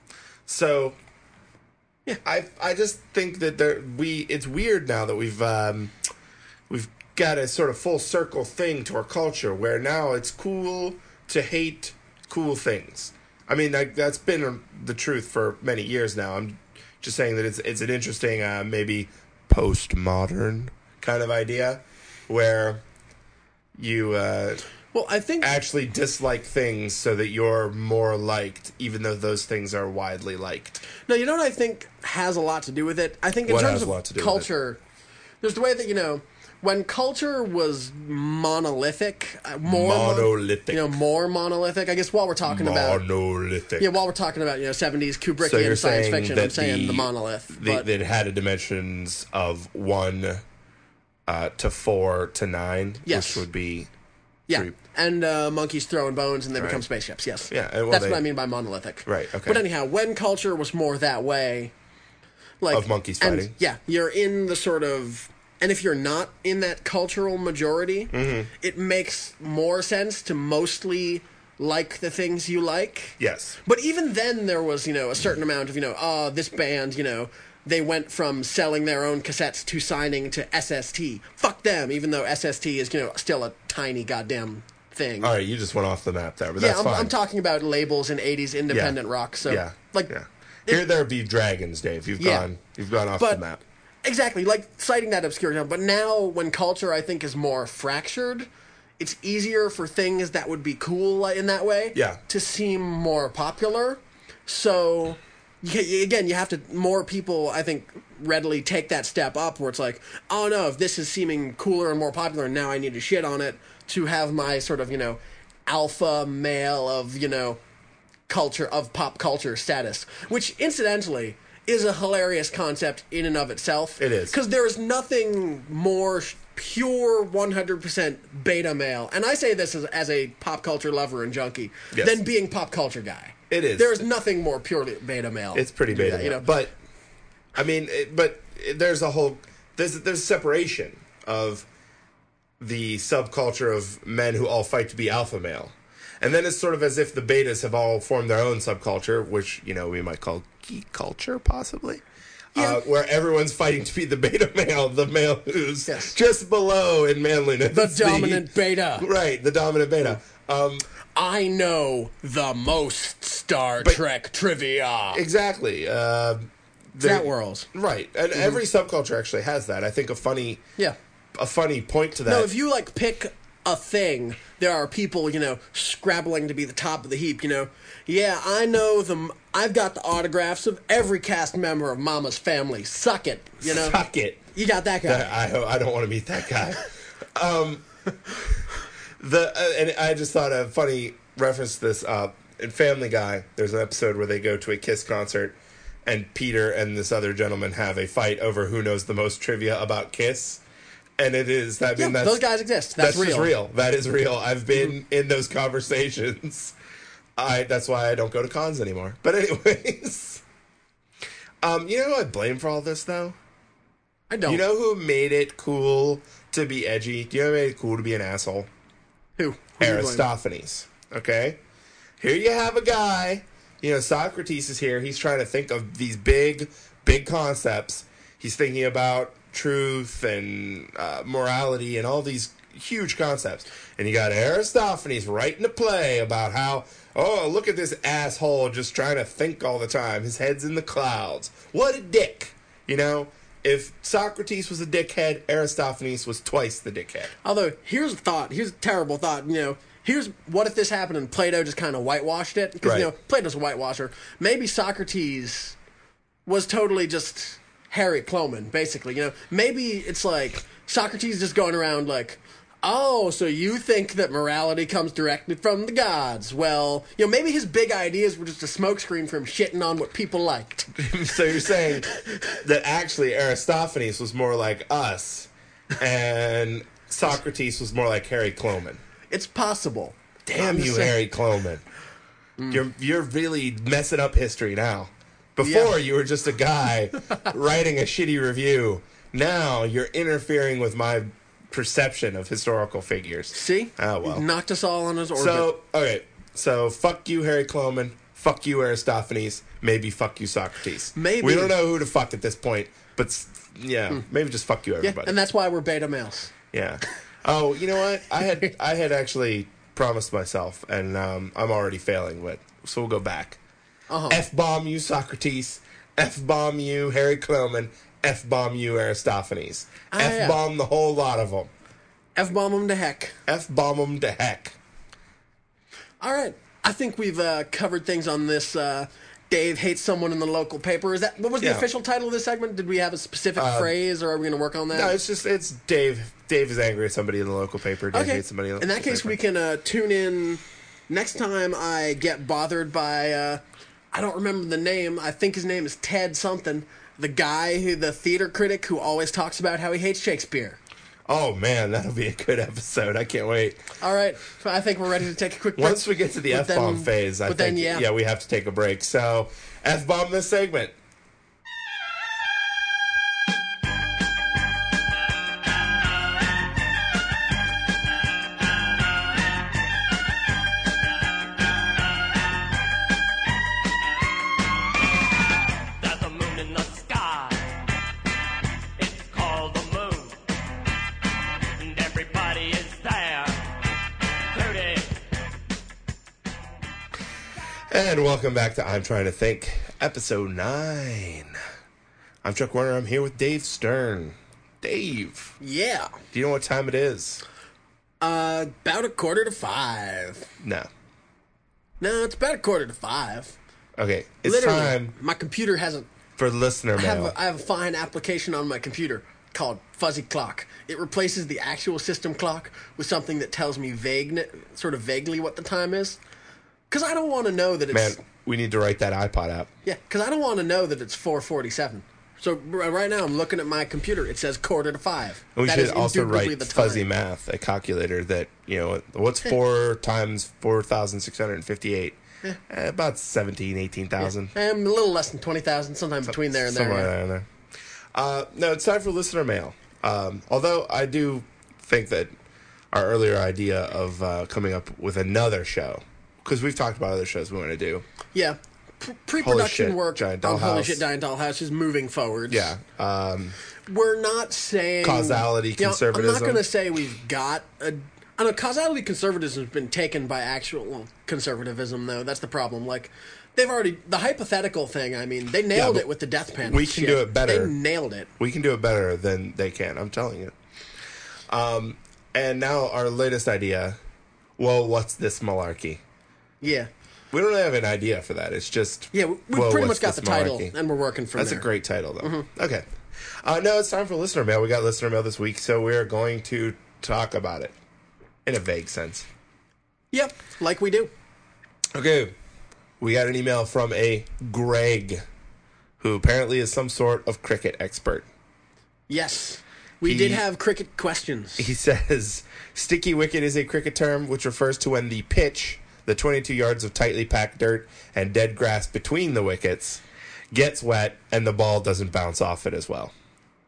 C: So
D: Yeah.
C: I I just think that there we it's weird now that we've um, we've got a sort of full circle thing to our culture where now it's cool to hate cool things. I mean, like, that's been the truth for many years now. I'm just saying that it's it's an interesting, uh, maybe postmodern kind of idea where you uh,
D: Well, I think
C: actually dislike things so that you're more liked, even though those things are widely liked.
D: no, you know what I think has a lot to do with it? I think in
C: What
D: terms
C: has a
D: of
C: lot to do with
D: culture, there's the way that, you know, when culture was monolithic, uh, more mon-
C: Monolithic.
D: you know, more monolithic. I guess while we're talking about
C: Monolithic.
D: yeah, while we're talking about, you know, seventies Kubrickian
C: So you're
D: science
C: saying
D: fiction,
C: that
D: I'm saying the,
C: the-
D: monolith.
C: The,
D: but
C: that had a dimensions of one uh, to four to nine,
D: Yes.
C: which would be
D: yeah,
C: three-
D: and uh, monkeys throwing bones and they become
C: Right.
D: spaceships. Yes,
C: Yeah, and well,
D: that's
C: they-
D: what I mean by monolithic.
C: Right, okay.
D: But anyhow, when culture was more that way, like
C: Of monkeys
D: and,
C: fighting.
D: yeah, you're in the sort of, and if you're not in that cultural majority,
C: Mm-hmm.
D: it makes more sense to mostly like the things you like.
C: yes,
D: But even then, there was, you know, a certain amount of, you know, oh, this band, you know, they went from selling their own cassettes to signing to S S T. Fuck them, even though S S T is, you know, still a tiny goddamn thing.
C: all right. You just went off the map there, but
D: yeah,
C: that's
D: I'm,
C: fine.
D: I'm talking about labels in eighties independent
C: Yeah.
D: rock. So,
C: yeah,
D: like,
C: yeah. Here there be dragons, Dave. You've
D: Yeah.
C: gone, you've gone off
D: But-
C: the map.
D: exactly, like citing that obscure example. But now, when culture, I think, is more fractured, it's easier for things that would be cool in that way
C: Yeah.
D: to seem more popular. So, you, you- again, you have to, more people, I think, readily take that step up where it's like, oh no, if this is seeming cooler and more popular, now I need to shit on it to have my sort of, you know, alpha male of, you know, culture, of pop culture status. Which, incidentally, is a hilarious concept in and of itself.
C: It is.
D: Because there is nothing more sh- pure one hundred percent beta male, and I say this as, as a pop culture lover and junkie,
C: Yes.
D: than being pop culture guy.
C: It is.
D: There is nothing more purely beta male.
C: It's pretty
D: to do
C: beta,
D: that, you know.
C: But I mean, it, but there's a whole there's there's separation of the subculture of men who all fight to be alpha male, and then it's sort of as if the betas have all formed their own subculture, which you know we might call geek culture, possibly. Uh, where everyone's fighting to be the beta male, the male who's
D: Yes.
C: just below in manliness.
D: the dominant beta.
C: Right, the dominant beta. Um,
D: I know the most Star Trek trivia.
C: exactly. Uh,
D: that world.
C: Right, and every subculture actually has that. I think a funny,
D: Yeah.
C: a funny point to that.
D: No, if you like pick a thing, there are people, you know, scrabbling to be the top of the heap, you know. Yeah, I know them. I've got the autographs of every cast member of Mama's Family. Suck it, you know.
C: Suck it.
D: You got that guy.
C: I, I, I don't want to meet that guy. um, the uh, and I just thought a funny reference to this uh, in Family Guy. There's an episode where they go to a Kiss concert, and Peter and this other gentleman have a fight over who knows the most trivia about Kiss. And it is. I mean,
D: Yeah,
C: that's,
D: those guys exist. That's,
C: That's,
D: real.
C: just real. That is real. I've been in those conversations. I. That's why I don't go to cons anymore. But anyways, um, you know who I blame for all this though?
D: I don't.
C: You know who made it cool to be edgy? Do you know who made it cool to be an asshole?
D: who? Who do you blame?
C: Aristophanes. Okay? Here you have a guy, you know, Socrates is here. He's trying to think of these big, big concepts. He's thinking about truth and uh, morality and all these huge concepts. And you got Aristophanes writing a play about how, oh, look at this asshole just trying to think all the time. His head's in the clouds. What a dick. You know, if Socrates was a dickhead, Aristophanes was twice the dickhead.
D: Although, here's a thought. Here's a terrible thought. You know, here's what if this happened and Plato just kind of whitewashed it? Because,
C: Right.
D: you know, Plato's a whitewasher. Maybe Socrates was totally just Harry Cloman, basically. You know, maybe it's like Socrates just going around like, oh, so you think that morality comes directly from the gods? Well, you know, maybe his big ideas were just a smokescreen from shitting on what people liked.
C: So you're saying that actually Aristophanes was more like us, and Socrates was more like Harry Cloman.
D: It's possible.
C: Damn
D: I'm
C: you,
D: just saying-
C: Harry Cloman. You're you're really messing up history now. Before,
D: Yeah.
C: you were just a guy writing a shitty review. Now you're interfering with my perception of historical figures.
D: See?
C: Oh, well.
D: He knocked us all on his orbit.
C: So, okay. So, fuck you, Harry Cloman. Fuck you, Aristophanes. Maybe fuck you, Socrates.
D: Maybe.
C: We don't know who to fuck at this point, but s- yeah, maybe just fuck you,
D: yeah,
C: everybody.
D: and that's why we're beta males.
C: Yeah. Oh, you know what? I had I had actually promised myself, and um, I'm already failing with. So we'll go back.
D: Uh-huh.
C: F bomb you, Socrates. F bomb you, Harry Cloman. F bomb you, Aristophanes.
D: Ah,
C: F
D: yeah.
C: bomb the whole lot of them.
D: F-bomb him to heck.
C: F bomb them to heck.
D: All right. I think we've uh, covered things on this. Uh, Dave hates someone in the local paper. Is that what was the
C: Yeah.
D: official title of this segment? Did we have a specific phrase, or are we going to work on that?
C: No, it's just it's Dave. Dave is angry at somebody in the local paper. Dave
D: okay.
C: hates somebody in the
D: In that
C: local
D: case,
C: paper.
D: we can uh, tune in next time I get bothered by. Uh, I don't remember the name. I think his name is Ted something. The guy who, the theater critic who always talks about how he hates Shakespeare.
C: Oh man, that'll be a good episode. I can't wait.
D: All right, I think we're ready to take a quick break.
C: Once we get to the
D: But
C: F bomb
D: then-
C: phase, I
D: but
C: think
D: then, yeah.
C: we have to take a break. So F bomb this segment.
E: There's a moon in the sky. It's called the moon. And everybody is there. Thirty.
C: And welcome back to I'm Trying to Think, episode nine. I'm Chuck Warner. I'm here with Dave Stern. Dave,
D: Yeah.
C: do you know what time it is?
D: Uh, about a quarter to five.
C: No.
D: No, it's about a quarter to five.
C: Okay, it's
D: Literally,
C: time
D: my computer hasn't.
C: for listener
D: I have,
C: mail.
D: a, I have a fine application on my computer called Fuzzy Clock. It replaces the actual system clock with something that tells me vague, sort of vaguely what the time is. Because I don't want to know that
C: Man,
D: it's
C: we need to write that iPod app.
D: yeah. Because I don't want to know that it's four forty-seven. So r- right now I'm looking at my computer. It says quarter to five.
C: And we
D: That
C: should
D: is
C: also
D: indubitably
C: write
D: the
C: fuzzy
D: time.
C: math, a calculator that, you know, what's four times four thousand six hundred fifty-eight? Eh, about seventeen, eighteen thousand.
D: Um, a little less than twenty thousand, sometime between there and there.
C: Somewhere
D: yeah.
C: around there. Uh, no, it's time for listener mail. Um, although I do think that our earlier idea of uh, coming up with another show, because we've talked about other shows we want to do.
D: Yeah. P- pre-production
C: shit,
D: work
C: Giant
D: on Holy
C: Dollhouse.
D: Shit, Giant Dollhouse is moving forward.
C: Yeah. Um,
D: We're not saying...
C: Causality,
D: You know, I'm
C: conservatism.
D: not going to say we've got a... I know causality conservatism has been taken by actual well, conservatism, though. That's the problem. Like, they've already... The hypothetical thing, I mean, they nailed
C: but
D: it with the death panel
C: we can
D: shit.
C: do it better.
D: They nailed it.
C: we can do it better than they can. I'm telling you. Um, and now our latest idea. Well, what's this malarkey?
D: Yeah.
C: We don't have an idea for that. It's just
D: Yeah, we, we've
C: well,
D: pretty
C: what's
D: much got the
C: this
D: title,
C: malarkey?
D: and we're working from
C: That's
D: there.
C: a great title, though.
D: Mm-hmm.
C: Okay. Uh, no, it's time for listener mail. We got listener mail this week, so we're going to talk about it in a vague sense.
D: Yep, like we do.
C: Okay. We got an email from a Greg, who apparently is some sort of cricket expert.
D: Yes. We
C: He-
D: did have cricket questions.
C: He says, sticky wicket is a cricket term which refers to when the pitch, the twenty-two yards of tightly packed dirt and dead grass between the wickets, gets wet and the ball doesn't bounce off it as well.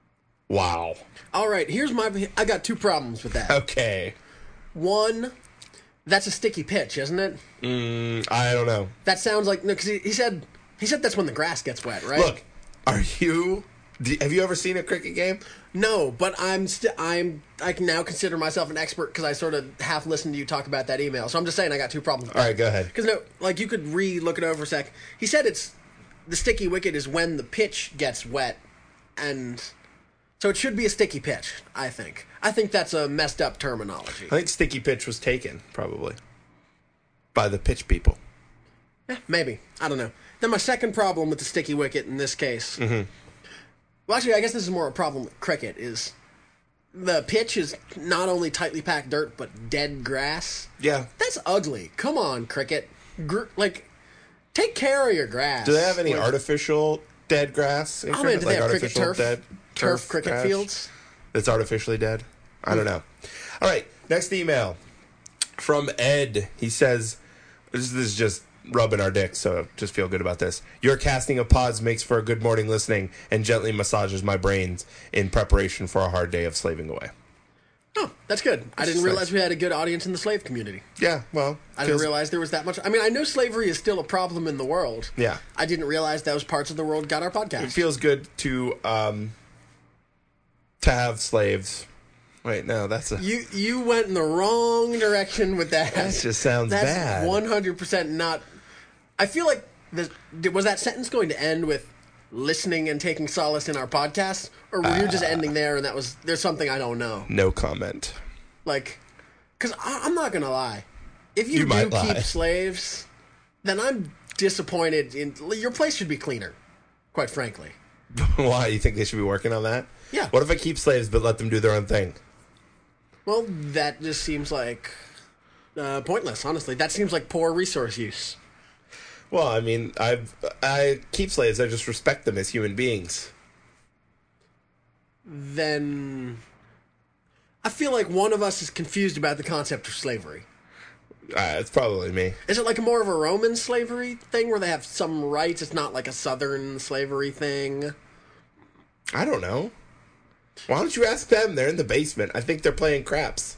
C: Wow.
D: All right, here's my... I got two problems with that.
C: Okay.
D: One, that's a sticky pitch, isn't it?
C: Mm, I don't know.
D: That sounds like... No, because he, he said... He said that's when the grass gets wet, right?
C: Look, Are you? Do, have you ever seen a cricket game?
D: No, but I'm st- I'm I can now consider myself an expert because I sort of half listened to you talk about that email. So I'm just saying I got two problems.
C: All right, go ahead.
D: Because no, like you could re-look it over for a sec. He said it's the sticky wicket is when the pitch gets wet, and so it should be a sticky pitch. I think. I think that's a messed up terminology.
C: I think sticky pitch was taken probably by the pitch people.
D: Eh, maybe. I don't know. Then my second problem with the sticky wicket in this case. Mm-hmm. Well, actually, I guess this is more a problem with cricket. Is the pitch is not only tightly packed dirt but dead grass.
C: Yeah.
D: That's ugly. Come on, cricket. Gr- like, take care of your grass.
C: Do they have any
D: Like,
C: artificial dead grass in
D: Oh man,
C: cricket?
D: do they have cricket
C: artificial
D: turf?
C: dead
D: turf cricket
C: grass
D: fields?
C: that's artificially dead? I don't know. All right, next email from Ed. He says, this, this is just rubbing our dicks, so just feel good about this. Your casting of pods makes for a good morning listening and gently massages my brains in preparation for a hard day of slaving away.
D: Oh, that's good. I didn't
C: just
D: realize
C: nice.
D: we had a good audience in the slave community.
C: Yeah, well,
D: I didn't
C: feels-
D: realize there was that much. I mean, I know slavery is still a problem in the world.
C: Yeah.
D: I didn't realize those parts of the world got our
C: It
D: podcast.
C: feels good to um to have slaves. Wait, no, that's a
D: You you went in the wrong direction with that.
C: that just sounds
D: That's
C: bad.
D: one hundred percent not. I feel like the, was that sentence going to end with listening and taking solace in our podcast, or were you just
C: Uh.
D: ending there and that was there's something I don't know?
C: No comment.
D: Like, because I'm not gonna lie, if you,
C: You
D: do
C: might
D: keep
C: lie.
D: slaves, then I'm disappointed. In your place should be cleaner, quite frankly.
C: Why? You think they should be working on that?
D: Yeah.
C: What if I keep slaves but let them do their own thing?
D: Well, that just seems like uh, pointless. Honestly, that seems like poor resource use.
C: Well, I mean, I I keep slaves. I just respect them as human beings.
D: Then I feel like one of us is confused about the concept of slavery.
C: Uh, it's probably me.
D: Is it like a more of a Roman slavery thing where they have some rights? It's not like a Southern slavery thing.
C: I don't know. Why don't you ask them? They're in the basement. I think they're playing craps.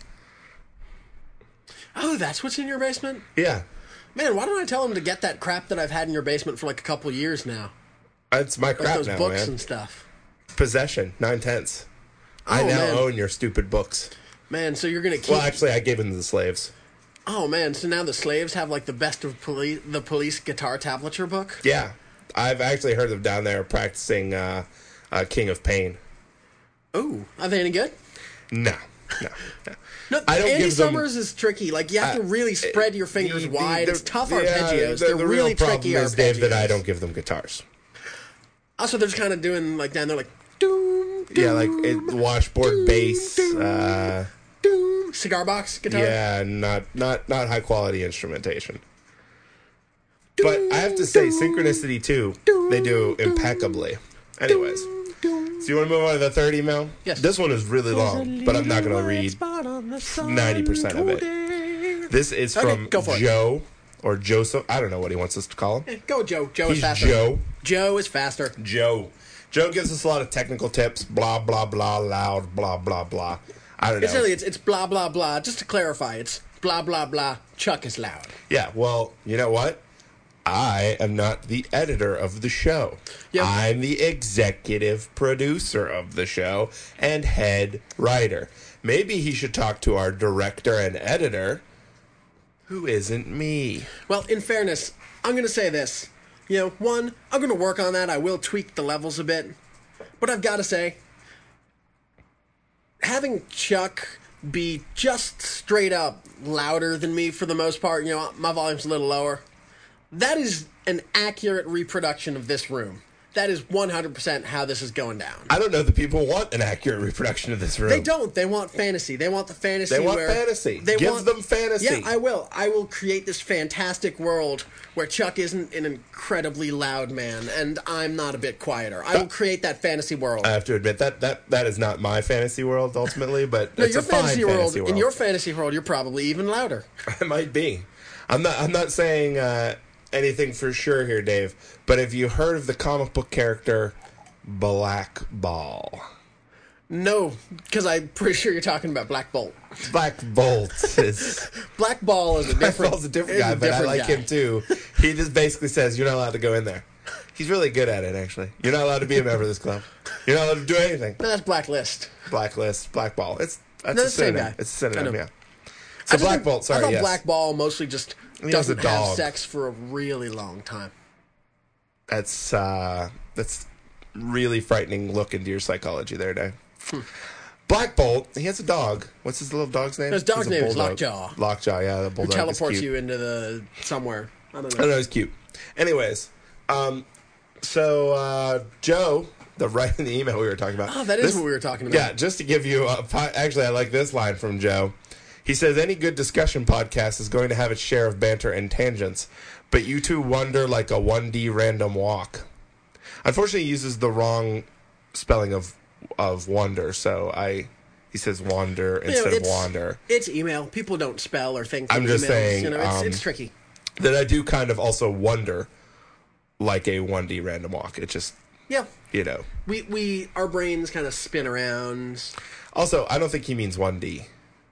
D: Oh, that's what's in your basement?
C: Yeah.
D: Man, why don't I tell them to get that crap that I've had in your basement for like a couple years now?
C: It's my
D: Like
C: crap
D: those
C: now,
D: books
C: man.
D: and stuff.
C: Possession, nine tenths. I
D: Oh,
C: now
D: man.
C: own your stupid books.
D: Man, so you're gonna keep.
C: Well, actually, I gave them to the slaves.
D: Oh man, so now the slaves have like the best of police, the police guitar tablature book.
C: Yeah. I've actually heard them down there practicing uh, uh, King of Pain.
D: Ooh, are they any good?
C: No. No. no.
D: No,
C: I don't
D: Andy
C: give them-
D: Summers is tricky. Like you have to
C: Uh,
D: really spread your fingers
C: The- the-
D: wide.
C: the-
D: it's tough
C: yeah,
D: arpeggios.
C: The,
D: They're
C: the
D: really
C: real problem
D: tricky
C: is, Dave, that I
D: arpeggios.
C: don't give them guitars.
D: Also, they're just kind of doing like down there, like doom, doom,
C: Yeah, like it, washboard bass. Uh,
D: doom, cigar box guitar.
C: yeah, not not not high quality instrumentation. But I have to say, Synchronicity too, they do impeccably. Anyways, so you want to move on to the third email?
D: Yes.
C: This one is really long, but I'm not going to read ninety percent of it. This is
D: Okay,
C: from
D: go for it.
C: Joe or Joseph. I don't know what he wants us to call him.
D: Eh, Go, Joe. Joe
C: He's
D: is faster.
C: Joe.
D: Joe is faster.
C: Joe. Joe gives us a lot of technical tips. Blah blah blah. Loud. Blah blah blah. I don't know.
D: It's really it's it's blah blah blah. Just to clarify, it's blah blah blah. Chuck is loud.
C: Yeah. Well, you know what? I am not the editor of the show.
D: Yep.
C: I'm the executive producer of the show and head writer. Maybe he should talk to our director and editor, who isn't me.
D: Well, in fairness, I'm going to say this. You know, one, I'm going to work on that. I will tweak the levels a bit. But I've got to say, having Chuck be just straight up louder than me for the most part, you know, my volume's a little lower, that is an accurate reproduction of this room. That is one hundred percent how this is going down.
C: I don't know that people want an accurate reproduction of this room.
D: They don't. They want fantasy. They want the fantasy.
C: They want
D: where
C: fantasy.
D: They
C: Give
D: want,
C: them fantasy.
D: Yeah, I will. I will create this fantastic world where Chuck isn't an incredibly loud man, and I'm not a bit quieter. I will create that fantasy world.
C: I have to admit that that, that is not my fantasy world ultimately, but
D: no,
C: it's
D: your
C: a fine
D: fantasy,
C: fantasy
D: world,
C: world.
D: In your fantasy world, you're probably even louder.
C: It might be. I'm not. I'm not saying uh, anything for sure here, Dave. But have you heard of the comic book character Black Ball?
D: No, because I'm pretty sure you're talking about Black Bolt.
C: Black Bolt is.
D: Black Ball is a
C: Black
D: different.
C: Ball's a different
D: is
C: guy,
D: a
C: but I
D: different
C: like
D: guy.
C: him too. He just basically says you're not allowed to go in there. He's really good at it, actually. You're not allowed to be a member of this club. You're not allowed to do anything.
D: No, that's Blacklist.
C: Blacklist, blackball. It's that's
D: No,
C: a
D: the same
C: synonym.
D: guy.
C: It's a synonym,
D: I know.
C: yeah.
D: I
C: So
D: just
C: Black
D: think-
C: Bolt, sorry,
D: I thought
C: yes.
D: Black Ball mostly just
C: He has a
D: doesn't have
C: dog.
D: sex for a really long time.
C: That's uh, that's really frightening look into your psychology there, Dave.
D: Hmm.
C: Black Bolt, he has a dog. What's his little dog's name?
D: His dog's
C: He's a
D: name is
C: bulldog.
D: Lockjaw.
C: Lockjaw, yeah, the
D: Who
C: bulldog.
D: teleports
C: is cute.
D: you into the somewhere. I don't
C: I
D: know.
C: don't know, he's cute. Anyways, um, so uh, Joe, the right in the email we were talking about.
D: Oh, that is
C: this-
D: what we were talking about.
C: Yeah, just to give you a, po- actually, I like this line from Joe. He says, any good discussion podcast is going to have its share of banter and tangents, but you two wander like a one D random walk. Unfortunately, he uses the wrong spelling of of wonder, so I he says wander
D: You know,
C: instead of
D: it's-
C: wander.
D: It's email. People don't spell or think.
C: I'm
D: in
C: just
D: emails.
C: saying,
D: You know, it's,
C: um,
D: it's tricky.
C: That I do kind of also wonder like a one D random walk. It just,
D: Yeah.
C: you know.
D: We we our brains kind of spin around.
C: Also, I don't think he means one D.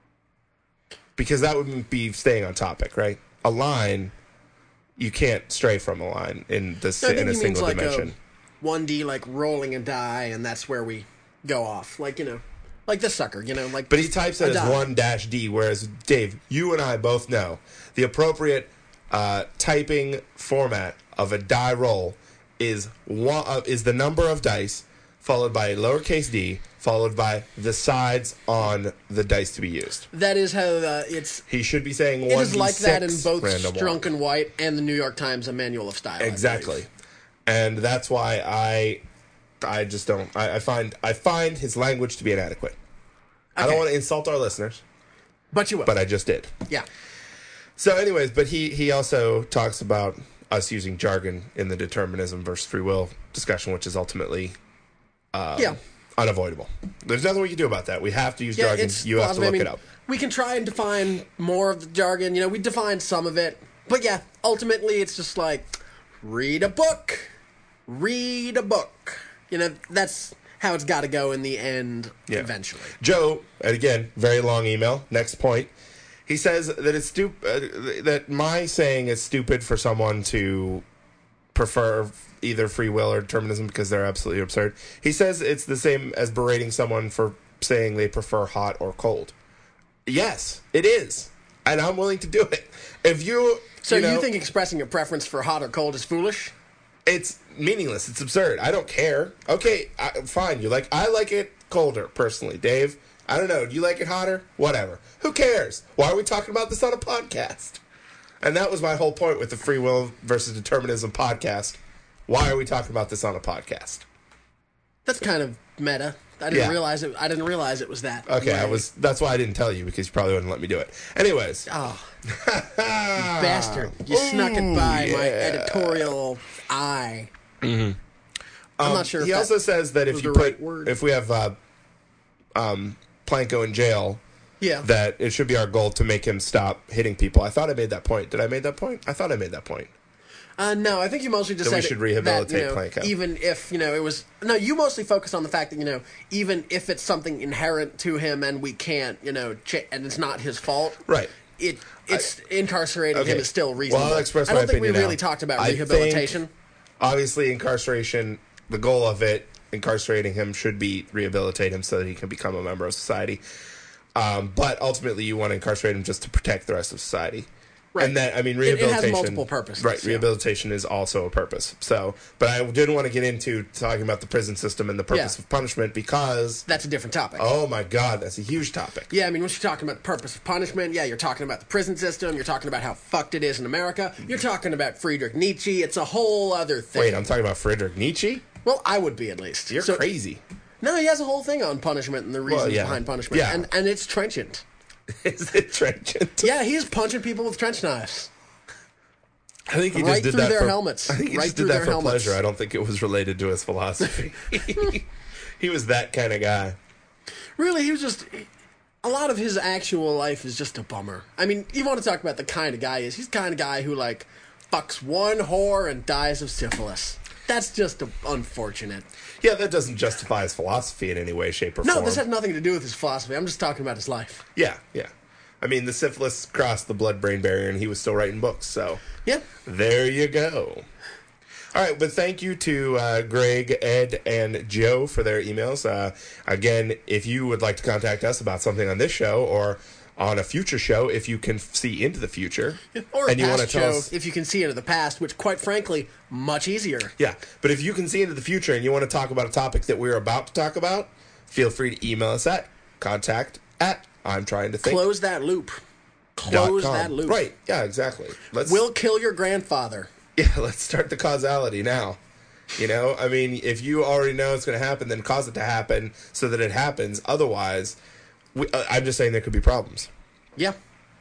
C: Because that would be staying on topic, right? A line, you can't stray from a line in the
D: I
C: si-
D: think
C: in a
D: he means
C: single
D: like
C: dimension.
D: a one D, like rolling a die, and that's where we go off. Like you know, like this sucker. You know, like.
C: But he types it
D: a
C: as
D: die.
C: one dash D, whereas Dave, you and I both know the appropriate uh, typing format of a die roll is one uh, is the number of dice followed by a lowercase d followed by the sides on the dice to be used.
D: That is how uh, it's.
C: He should be saying
D: It
C: one
D: is
C: d
D: like that in
C: six
D: both
C: random
D: Strunk
C: walk.
D: and White and the New York Times, a manual of style. I
C: Exactly,
D: believe.
C: and that's why I I just don't I, I find I find his language to be inadequate. I don't
D: Okay.
C: want to insult our listeners,
D: But you will.
C: but I just did.
D: yeah.
C: So, anyways, but he he also talks about us using jargon in the determinism versus free will discussion, which is ultimately
D: yeah.
C: unavoidable. There's nothing we can do about that. We have to use
D: Yeah,
C: jargon.
D: it's
C: You have to
D: philosophy.
C: look
D: I mean,
C: it up.
D: We can try and define more of the jargon. You know, we define some of it. But yeah, ultimately it's just like, read a book. Read a book. You know, that's how it's got to go in the end
C: Yeah.
D: eventually.
C: Joe, and again, very long email. Next point. He says that it's stup- uh, that my saying is stupid for someone to prefer either free will or determinism because they're absolutely absurd. He says it's the same as berating someone for saying they prefer hot or cold. Yes, it is. And I'm willing to do it. If you
D: So
C: you,
D: you,
C: know,
D: think expressing a preference for hot or cold is foolish?
C: it's meaningless. It's absurd. I don't care. Okay, I, fine. You like I like it colder personally, Dave. I don't know. Do you like it hotter? Whatever. Who cares? Why are we talking about this on a podcast? And that was my whole point with the free will versus determinism podcast. Why are we talking about this on a podcast?
D: That's kind of meta. I didn't
C: Yeah.
D: realize it. I didn't realize it was that.
C: Okay, I
D: way.
C: was. That's why I didn't tell you because you probably wouldn't let me do it. Anyways,
D: Oh, bastard! You snuck it by my editorial eye. I'm not sure. If
C: he
D: that
C: also says that if
D: was
C: you
D: the
C: put
D: right word.
C: if we have uh, um, Planko in jail,
D: yeah,
C: that it should be our goal to make him stop hitting people. I thought I made that point. Did I make that point? I thought I made that point.
D: Uh, no, I think you mostly just
C: That we
D: said
C: should
D: it-
C: rehabilitate
D: that, you know,
C: Planko.
D: even if you know it was no. You mostly focus on the fact that you know even if it's something inherent to him and we can't you know ch- and it's not his fault.
C: Right.
D: It it's incarcerating
C: Okay.
D: him is still reasonable.
C: Well, I'll express
D: I don't
C: my
D: think we
C: opinion
D: really
C: now.
D: talked about
C: I
D: rehabilitation.
C: think, obviously, incarceration. The goal of it, incarcerating him, should be rehabilitate him so that he can become a member of society. Um, but ultimately, you want to incarcerate him just to protect the rest of society.
D: Right.
C: And then, I mean,
D: It- it has
C: rehabilitation.
D: multiple purposes,
C: Right.
D: yeah.
C: Rehabilitation is also a purpose. So, but I didn't want to get into talking about the prison system and the purpose
D: Yeah.
C: of punishment because,
D: That's a different topic.
C: oh my God, that's a huge topic.
D: Yeah, I mean, when you're talking about the purpose of punishment, yeah, you're talking about the prison system, you're talking about how fucked it is in America, you're talking about Friedrich Nietzsche, it's a whole other thing.
C: Wait, I'm talking about Friedrich Nietzsche?
D: Well, I would be at least.
C: You're
D: So-
C: crazy.
D: No, he has a whole thing on punishment and the reasons
C: yeah.
D: behind punishment.
C: Yeah.
D: And, and it's trenchant.
C: Is it trenchant?
D: Yeah, he's punching people with trench knives.
C: I think he
D: Right
C: just did
D: through
C: that
D: their
C: for,
D: helmets.
C: I think he
D: Right
C: just
D: through
C: did that
D: their
C: for
D: helmets.
C: pleasure. I don't think it was related to his philosophy. He was that kind of guy.
D: Really, he was just. A lot of his actual life is just a bummer. I mean, you want to talk about the kind of guy he is. He's the kind of guy who, like, fucks one whore and dies of syphilis. That's just a, unfortunate.
C: Yeah, that doesn't justify his philosophy in any way, shape, or
D: No,
C: form.
D: this has nothing to do with his philosophy. I'm just talking about his life.
C: Yeah, yeah. I mean, the syphilis crossed the blood-brain barrier, and he was still writing books. So
D: Yeah.
C: there you go. All right, but thank you to uh, Greg, Ed, and Joe for their emails. Uh, again, if you would like to contact us about something on this show or on a future show, if you can see into the future,
D: Or a
C: and you want to
D: past
C: tell
D: show,
C: us,
D: if you can see into the past, which, quite frankly, much easier.
C: yeah. But if you can see into the future and you want to talk about a topic that we're about to talk about, feel free to email us at contact at I'm trying to think.
D: Close that loop.
C: dot
D: Close
C: com.
D: that loop.
C: Right? Yeah, exactly. Let's
D: We'll kill your grandfather.
C: yeah, let's start the causality now. You know, I mean, if you already know it's going to happen, then cause it to happen so that it happens. Otherwise, we, uh, I'm just saying there could be problems.
D: Yeah.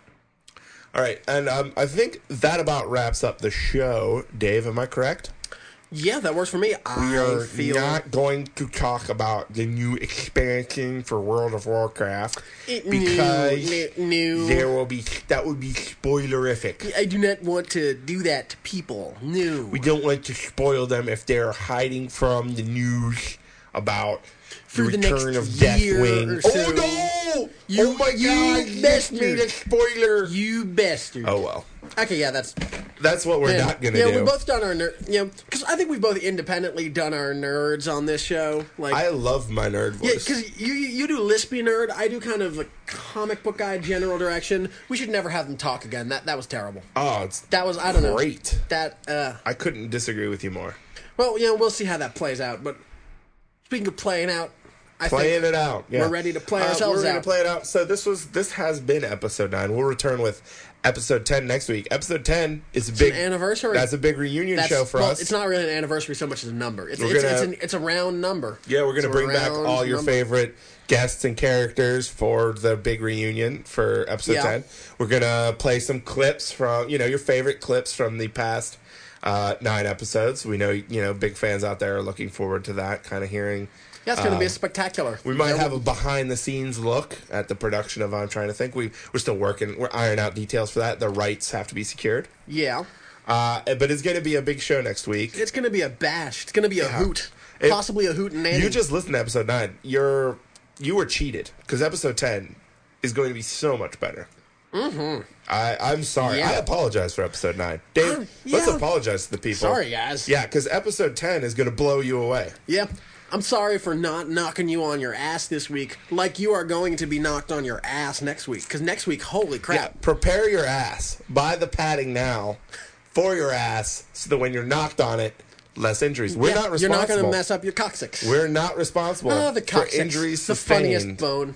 C: All right, and um, I think that about wraps up the show. Dave, am I correct?
D: Yeah, that works for me.
C: We
D: I
C: are
D: feel
C: not going to talk about the new expansion for World of Warcraft
D: It-
C: because
D: no, no.
C: there will be that would be spoilerific.
D: I do not want to do that to people. No.
C: We don't want to spoil them if they're hiding from the news about
D: Through
C: the
D: the
C: return
D: next
C: of
D: year
C: Deathwing.
D: or so.
C: Oh no!
D: You-
C: oh my
D: you
C: god! You just
D: bastard.
C: made a spoiler.
D: You bastard.
C: Oh well,
D: Okay, yeah, that's...
C: that's what we're
D: yeah,
C: not gonna
D: yeah,
C: do.
D: we've both done our nerd... You know, because I think we've both independently done our nerds on this show. Like,
C: I love my nerd
D: yeah,
C: voice.
D: because you, you you do lispy nerd, I do kind of a comic book guy general direction. We should never have them talk again. That that was terrible.
C: oh, it's
D: That was, I don't know.
C: great.
D: That, uh...
C: I couldn't disagree with you more.
D: Well, you know, we'll see how that plays out. But speaking of playing out, I
C: Playing
D: think
C: it out. Yeah.
D: we're ready to play
C: Uh,
D: ourselves
C: We're ready
D: out.
C: to play it out. So this was this has been episode nine. We'll return with episode ten next week. Episode ten is a big
D: an anniversary.
C: That's a big reunion
D: That's,
C: show for
D: well,
C: us.
D: It's not really an anniversary so much as a number. It's
C: We're
D: it's,
C: gonna-
D: it's, an, it's a round number.
C: Yeah, we're going to
D: It's a
C: bring back
D: round
C: all your
D: number.
C: favorite guests and characters for the big reunion for episode
D: Yeah.
C: ten. We're going to play some clips from, you know, your favorite clips from the past uh, nine episodes. We know, you know, big fans out there are looking forward to that, kind of hearing.
D: Yeah, it's going to be a spectacular.
C: Uh, We might
D: There
C: have
D: will-
C: a behind the scenes look at the production of I'm Trying to Think. We, we're still working. We're ironing out details for that. The rights have to be secured.
D: Yeah.
C: Uh, but it's going to be a big show next week.
D: It's going to be a bash. It's going to be a hoot.
C: It-
D: Possibly a hoot and Nanny.
C: You just listened to episode nine. You're you were cheated because episode ten is going to be so much better. Mm-hmm. I I'm sorry.
D: Yeah.
C: I apologize for episode nine. Dave,
D: Uh,
C: let's
D: yeah.
C: apologize to the people.
D: Sorry, guys.
C: Yeah, because episode ten is going to blow you away.
D: Yeah. I'm sorry for not knocking you on your ass this week, like you are going to be knocked on your ass next week. Because next week, holy
C: Yeah,
D: crap.
C: prepare your ass. Buy the padding now for your ass so that when you're knocked on it, less injuries. We're
D: Yeah,
C: not
D: you're
C: responsible.
D: not going to mess up your coccyx.
C: We're not responsible
D: Oh, the
C: for
D: coccyx.
C: injuries
D: The funniest
C: sustained
D: bone.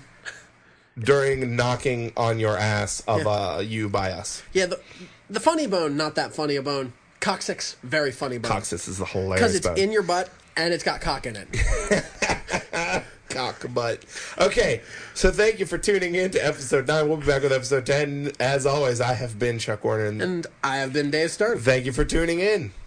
C: during knocking on your ass of uh, you by us.
D: Yeah, the, the funny bone, not that funny a bone. Coccyx, very funny bone.
C: Coccyx is a hilarious
D: Because it's
C: bone.
D: in your butt and it's got cock in it.
C: Cock butt. Okay, so thank you for tuning in to episode nine. We'll be back with episode ten. As always, I have been Chuck Warner, and
D: And I have been Dave Stern.
C: thank you for tuning in.